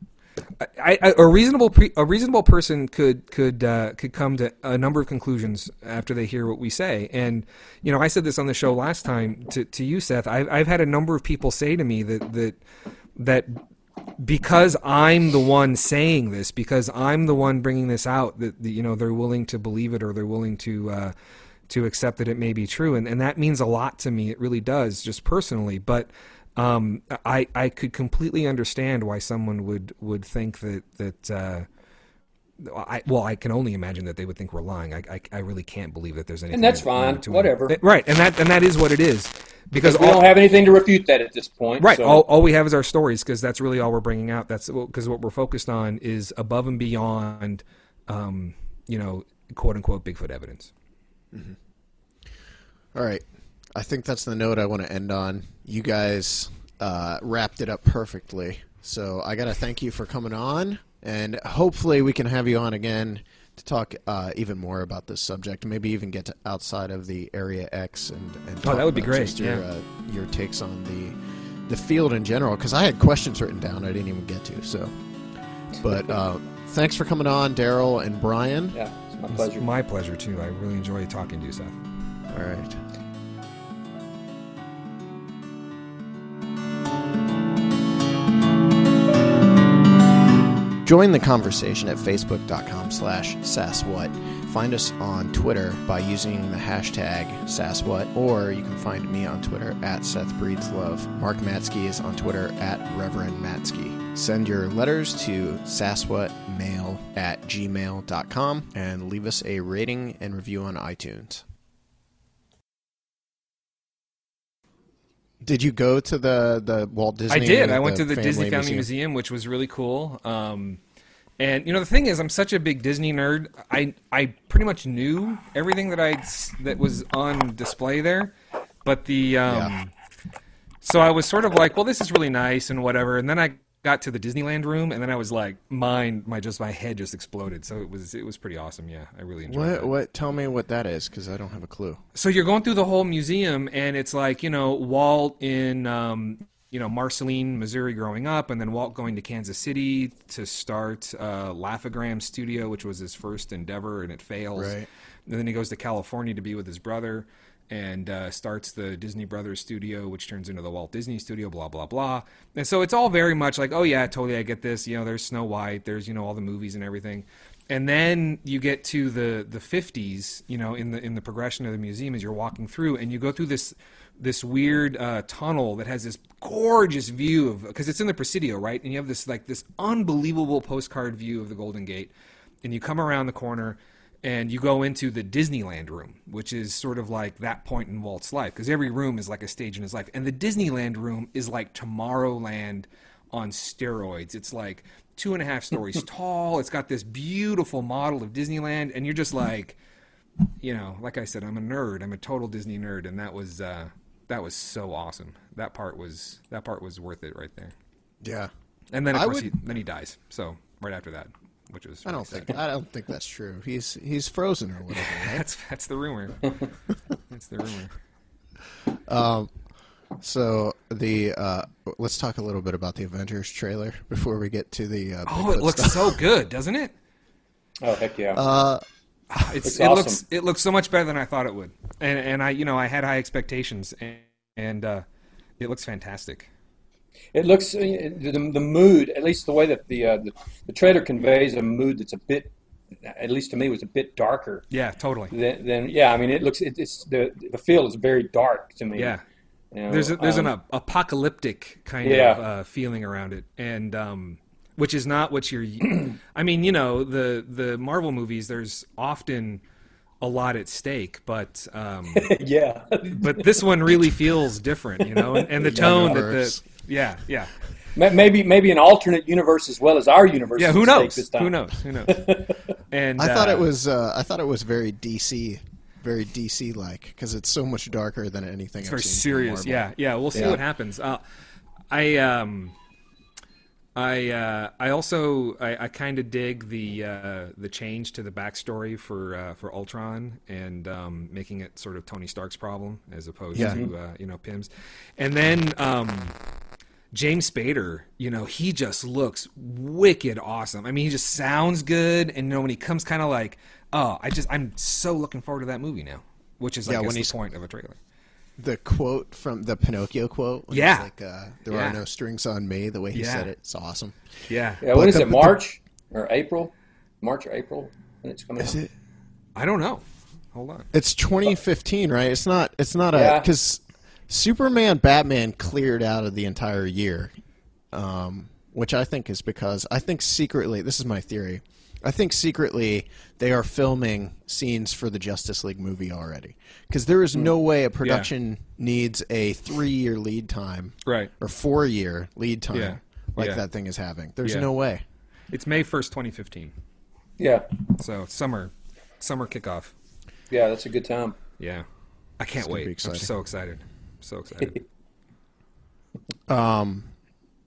I, I, a reasonable pre, a reasonable person could could uh, could come to a number of conclusions after they hear what we say, and you know I said this on the show last time to, to you, Seth. I've I've had a number of people say to me that that that because I'm the one saying this, because I'm the one bringing this out, that you know they're willing to believe it or they're willing to uh, to accept that it may be true, and and that means a lot to me. It really does, just personally, but. Um, I, I could completely understand why someone would, would think that, that uh, I, well, I can only imagine that they would think we're lying. I, I, I really can't believe that there's anything. And that's fine, whatever. It. Right, and that and that is what it is. Because, because we all, don't have anything to refute that at this point. Right, so. all, all we have is our stories, because that's really all we're bringing out. That's because what we're focused on is above and beyond, um, you know, quote unquote Bigfoot evidence. Mm-hmm. All right. I think that's the note I want to end on. You guys uh, wrapped it up perfectly. So I got to thank you for coming on, and hopefully we can have you on again to talk uh, even more about this subject, maybe even get to outside of the Area X and, and Oh, that would be about great, just your, yeah. uh, your takes on the the field in general, because I had questions written down I didn't even get to. So, but uh, thanks for coming on, Daryl and Brian. Yeah, it's my It's pleasure. my pleasure, too. I really enjoy talking to you, Seth. All right. Join the conversation at facebook.com slash sasswhat. Find us on Twitter by using the hashtag sasswhat, or you can find me on Twitter at Seth Breeds Love. Mark Matsky is on Twitter at Reverend Matsky. Send your letters to sasswhatmail at gmail dot com and leave us a rating and review on iTunes. Did you go to the, the Walt Disney? I did. I went the to the Disney Family Family Museum, which was really cool. Um, and you know, the thing is, I'm such a big Disney nerd. I I pretty much knew everything that I that was on display there, but the um, Yeah. so I was sort of like, well, this is really nice and whatever. And then I got to the Disneyland room, and then I was like, mine, my just my head just exploded. So it was it was pretty awesome. Yeah, I really enjoyed What? it. What? Tell me what that is, because I don't have a clue. So you're going through the whole museum, and it's like, you know, Walt in, um, you know, Marceline, Missouri growing up, and then Walt going to Kansas City to start uh, Laugh-O-Gram Studio, which was his first endeavor, and it fails. Right. And then he goes to California to be with his brother and uh, starts the Disney Brothers Studio, which turns into the Walt Disney Studio, blah, blah, blah. And so it's all very much like, oh, yeah, totally, I get this. You know, there's Snow White, there's, you know, all the movies and everything. And then you get to the, the fifties, you know, in the in the progression of the museum as you're walking through, and you go through this this weird uh, tunnel that has this gorgeous view of, because it's in the Presidio, right? And you have this like this unbelievable postcard view of the Golden Gate, and you come around the corner, and you go into the Disneyland room, which is sort of like that point in Walt's life, because every room is like a stage in his life, and the Disneyland room is like Tomorrowland on steroids. It's like two and a half stories tall. It's got this beautiful model of Disneyland, and you're just like, you know, like I said, I'm a nerd. I'm a total Disney nerd, and that was uh, that was so awesome. That part was that part was worth it right there. Yeah. And then of I course would- he, then he dies. So right after that, which was I really don't sad. think I don't think that's true. He's he's frozen or whatever, right? that's that's the rumor. That's the rumor. Um, so the uh, let's talk a little bit about the Avengers trailer before we get to the. Uh, Oh, it Bigfoot looks stuff. so good, doesn't it? Oh, heck yeah. Uh, It's, It's it awesome. looks it looks so much better than I thought it would, and and I you know I had high expectations, and, and uh, it looks fantastic. It looks uh, the, the mood, at least the way that the, uh, the the trailer conveys a mood that's a bit, at least to me, was a bit darker Yeah, totally. than, than yeah. I mean, it looks it, it's the the feel is very dark to me. Yeah, You know, there's a, there's um, an ap- apocalyptic kind Yeah. of uh, feeling around it, and um, which is not what you're. I mean, you know, the the Marvel movies. There's often a lot at stake, but um, yeah. but this one really feels different, you know, and, and the tone that the Universe. yeah yeah Ma- maybe maybe an alternate universe as well as our universe. yeah is who at stake knows this time. who knows who knows. And I thought uh, it was uh, I thought it was very D C, very D C like, because it's so much darker than anything. It's I've very seen from serious. Marvel. Yeah, yeah. We'll see Yeah. what happens. Uh, I um, I uh, I also I, I kind of dig the uh, the change to the backstory for uh, for Ultron, and um, making it sort of Tony Stark's problem as opposed Yeah. to uh, you know Pym's, and then um, James Spader, you know, he just looks wicked awesome. I mean, he just sounds good, and you know when he comes, kind of like, oh, I just I'm so looking forward to that movie now, which is I Yeah, guess when the he's- point of a trailer. The quote from the Pinocchio quote. when Yeah. he's like, uh, there Yeah. are no strings on me. The way he Yeah. said it, it's awesome. Yeah, Yeah, But when is the- it? March or April? March or April when it's coming Is out? it? I don't know. Hold on. It's twenty fifteen, right? It's not. It's not a Yeah. because Superman, Batman cleared out of the entire year, um, which I think is because I think secretly. This is my theory. I think secretly they are filming scenes for the Justice League movie already, because there is no way a production needs a three-year lead time Right. or four-year lead time Yeah. like Yeah. that thing is having. There's Yeah. no way. It's May first, twenty fifteen. Yeah, So summer, summer kickoff. yeah, that's a good time. Yeah, I can't gonna wait. be I'm exciting. so excited. So excited. Um,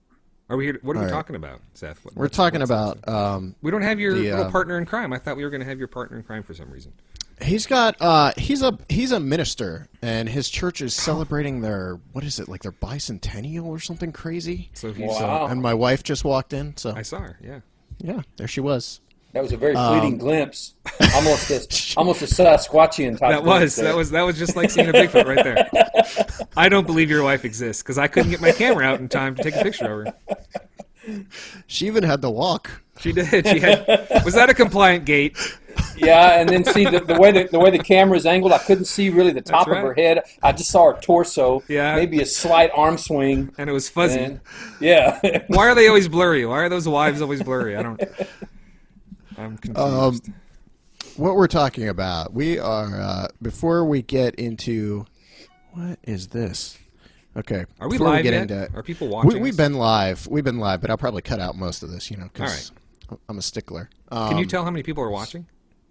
Are we here? What are All we right. talking about, Seth? What, We're what's- talking what's about. this? Um, We don't have your the, little uh, partner in crime. I thought we were going to have your partner in crime for some reason. he's got. Uh, he's a he's a minister, and his church is celebrating their what is it like their bicentennial or something crazy. So he's. Wow. And my wife just walked in, so I saw her. Yeah. yeah, there she was. That was a very Um, fleeting glimpse. Almost a, almost a Sasquatchian type. That was glimpse there. that was that was just like seeing a Bigfoot right there. I don't believe your wife exists because I couldn't get my camera out in time to take a picture of her. She even had to walk. She did. She had. Was that a compliant gate? Yeah, and then see the, the way the, the way the camera's angled, I couldn't see really the top That's of her right. head. I just saw her torso. Yeah. Maybe a slight arm swing. And it was fuzzy. And, yeah. Why are they always blurry? Why are those wives always blurry? I don't. I'm confused. Um, what we're talking about, we are uh, before we get into what is this? Okay, Are we before live get yet? into- Are people watching? We, we've us? been live. We've been live, but I'll probably cut out most of this, you know, because All I'm a stickler. Um, Can you tell how many people are watching?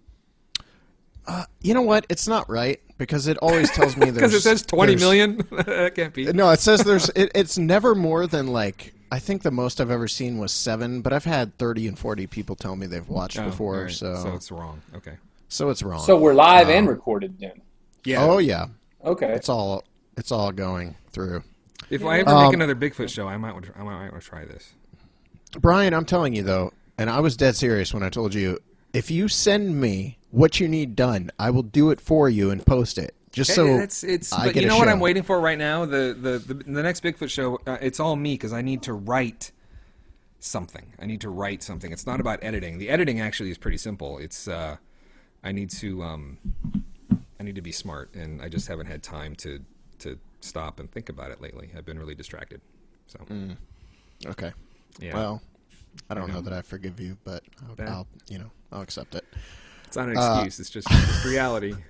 You know what? It's not right because it always tells me there's Because it says twenty there's- million. That can't be. No, it says there's. It, it's never more than like. I think the most I've ever seen was seven, but I've had thirty and forty people tell me they've watched Oh, before, all right. so so it's wrong. Okay. so it's wrong. So we're live and recorded then. Yeah. oh yeah, Okay. it's all it's all going through. If I ever Um, make another Bigfoot show, I might want to, I might want to try this. Brian, I'm telling you though, and I was dead serious when I told you, if you send me what you need done, I will do it for you and post it. Just so it's it's. I But get you a know what show. I'm waiting for right now? The the the, the next Bigfoot show. Uh, it's all me because I need to write something. I need to write something. It's not about editing. The editing actually is pretty simple. It's uh, I need to um, I need to be smart, and I just haven't had time to to stop and think about it lately. I've been really distracted. So Okay. yeah, Well, I don't I know. know that I forgive you, but I'll, Yeah. I'll you know I'll accept it. it's not an uh, excuse. it's just it's reality.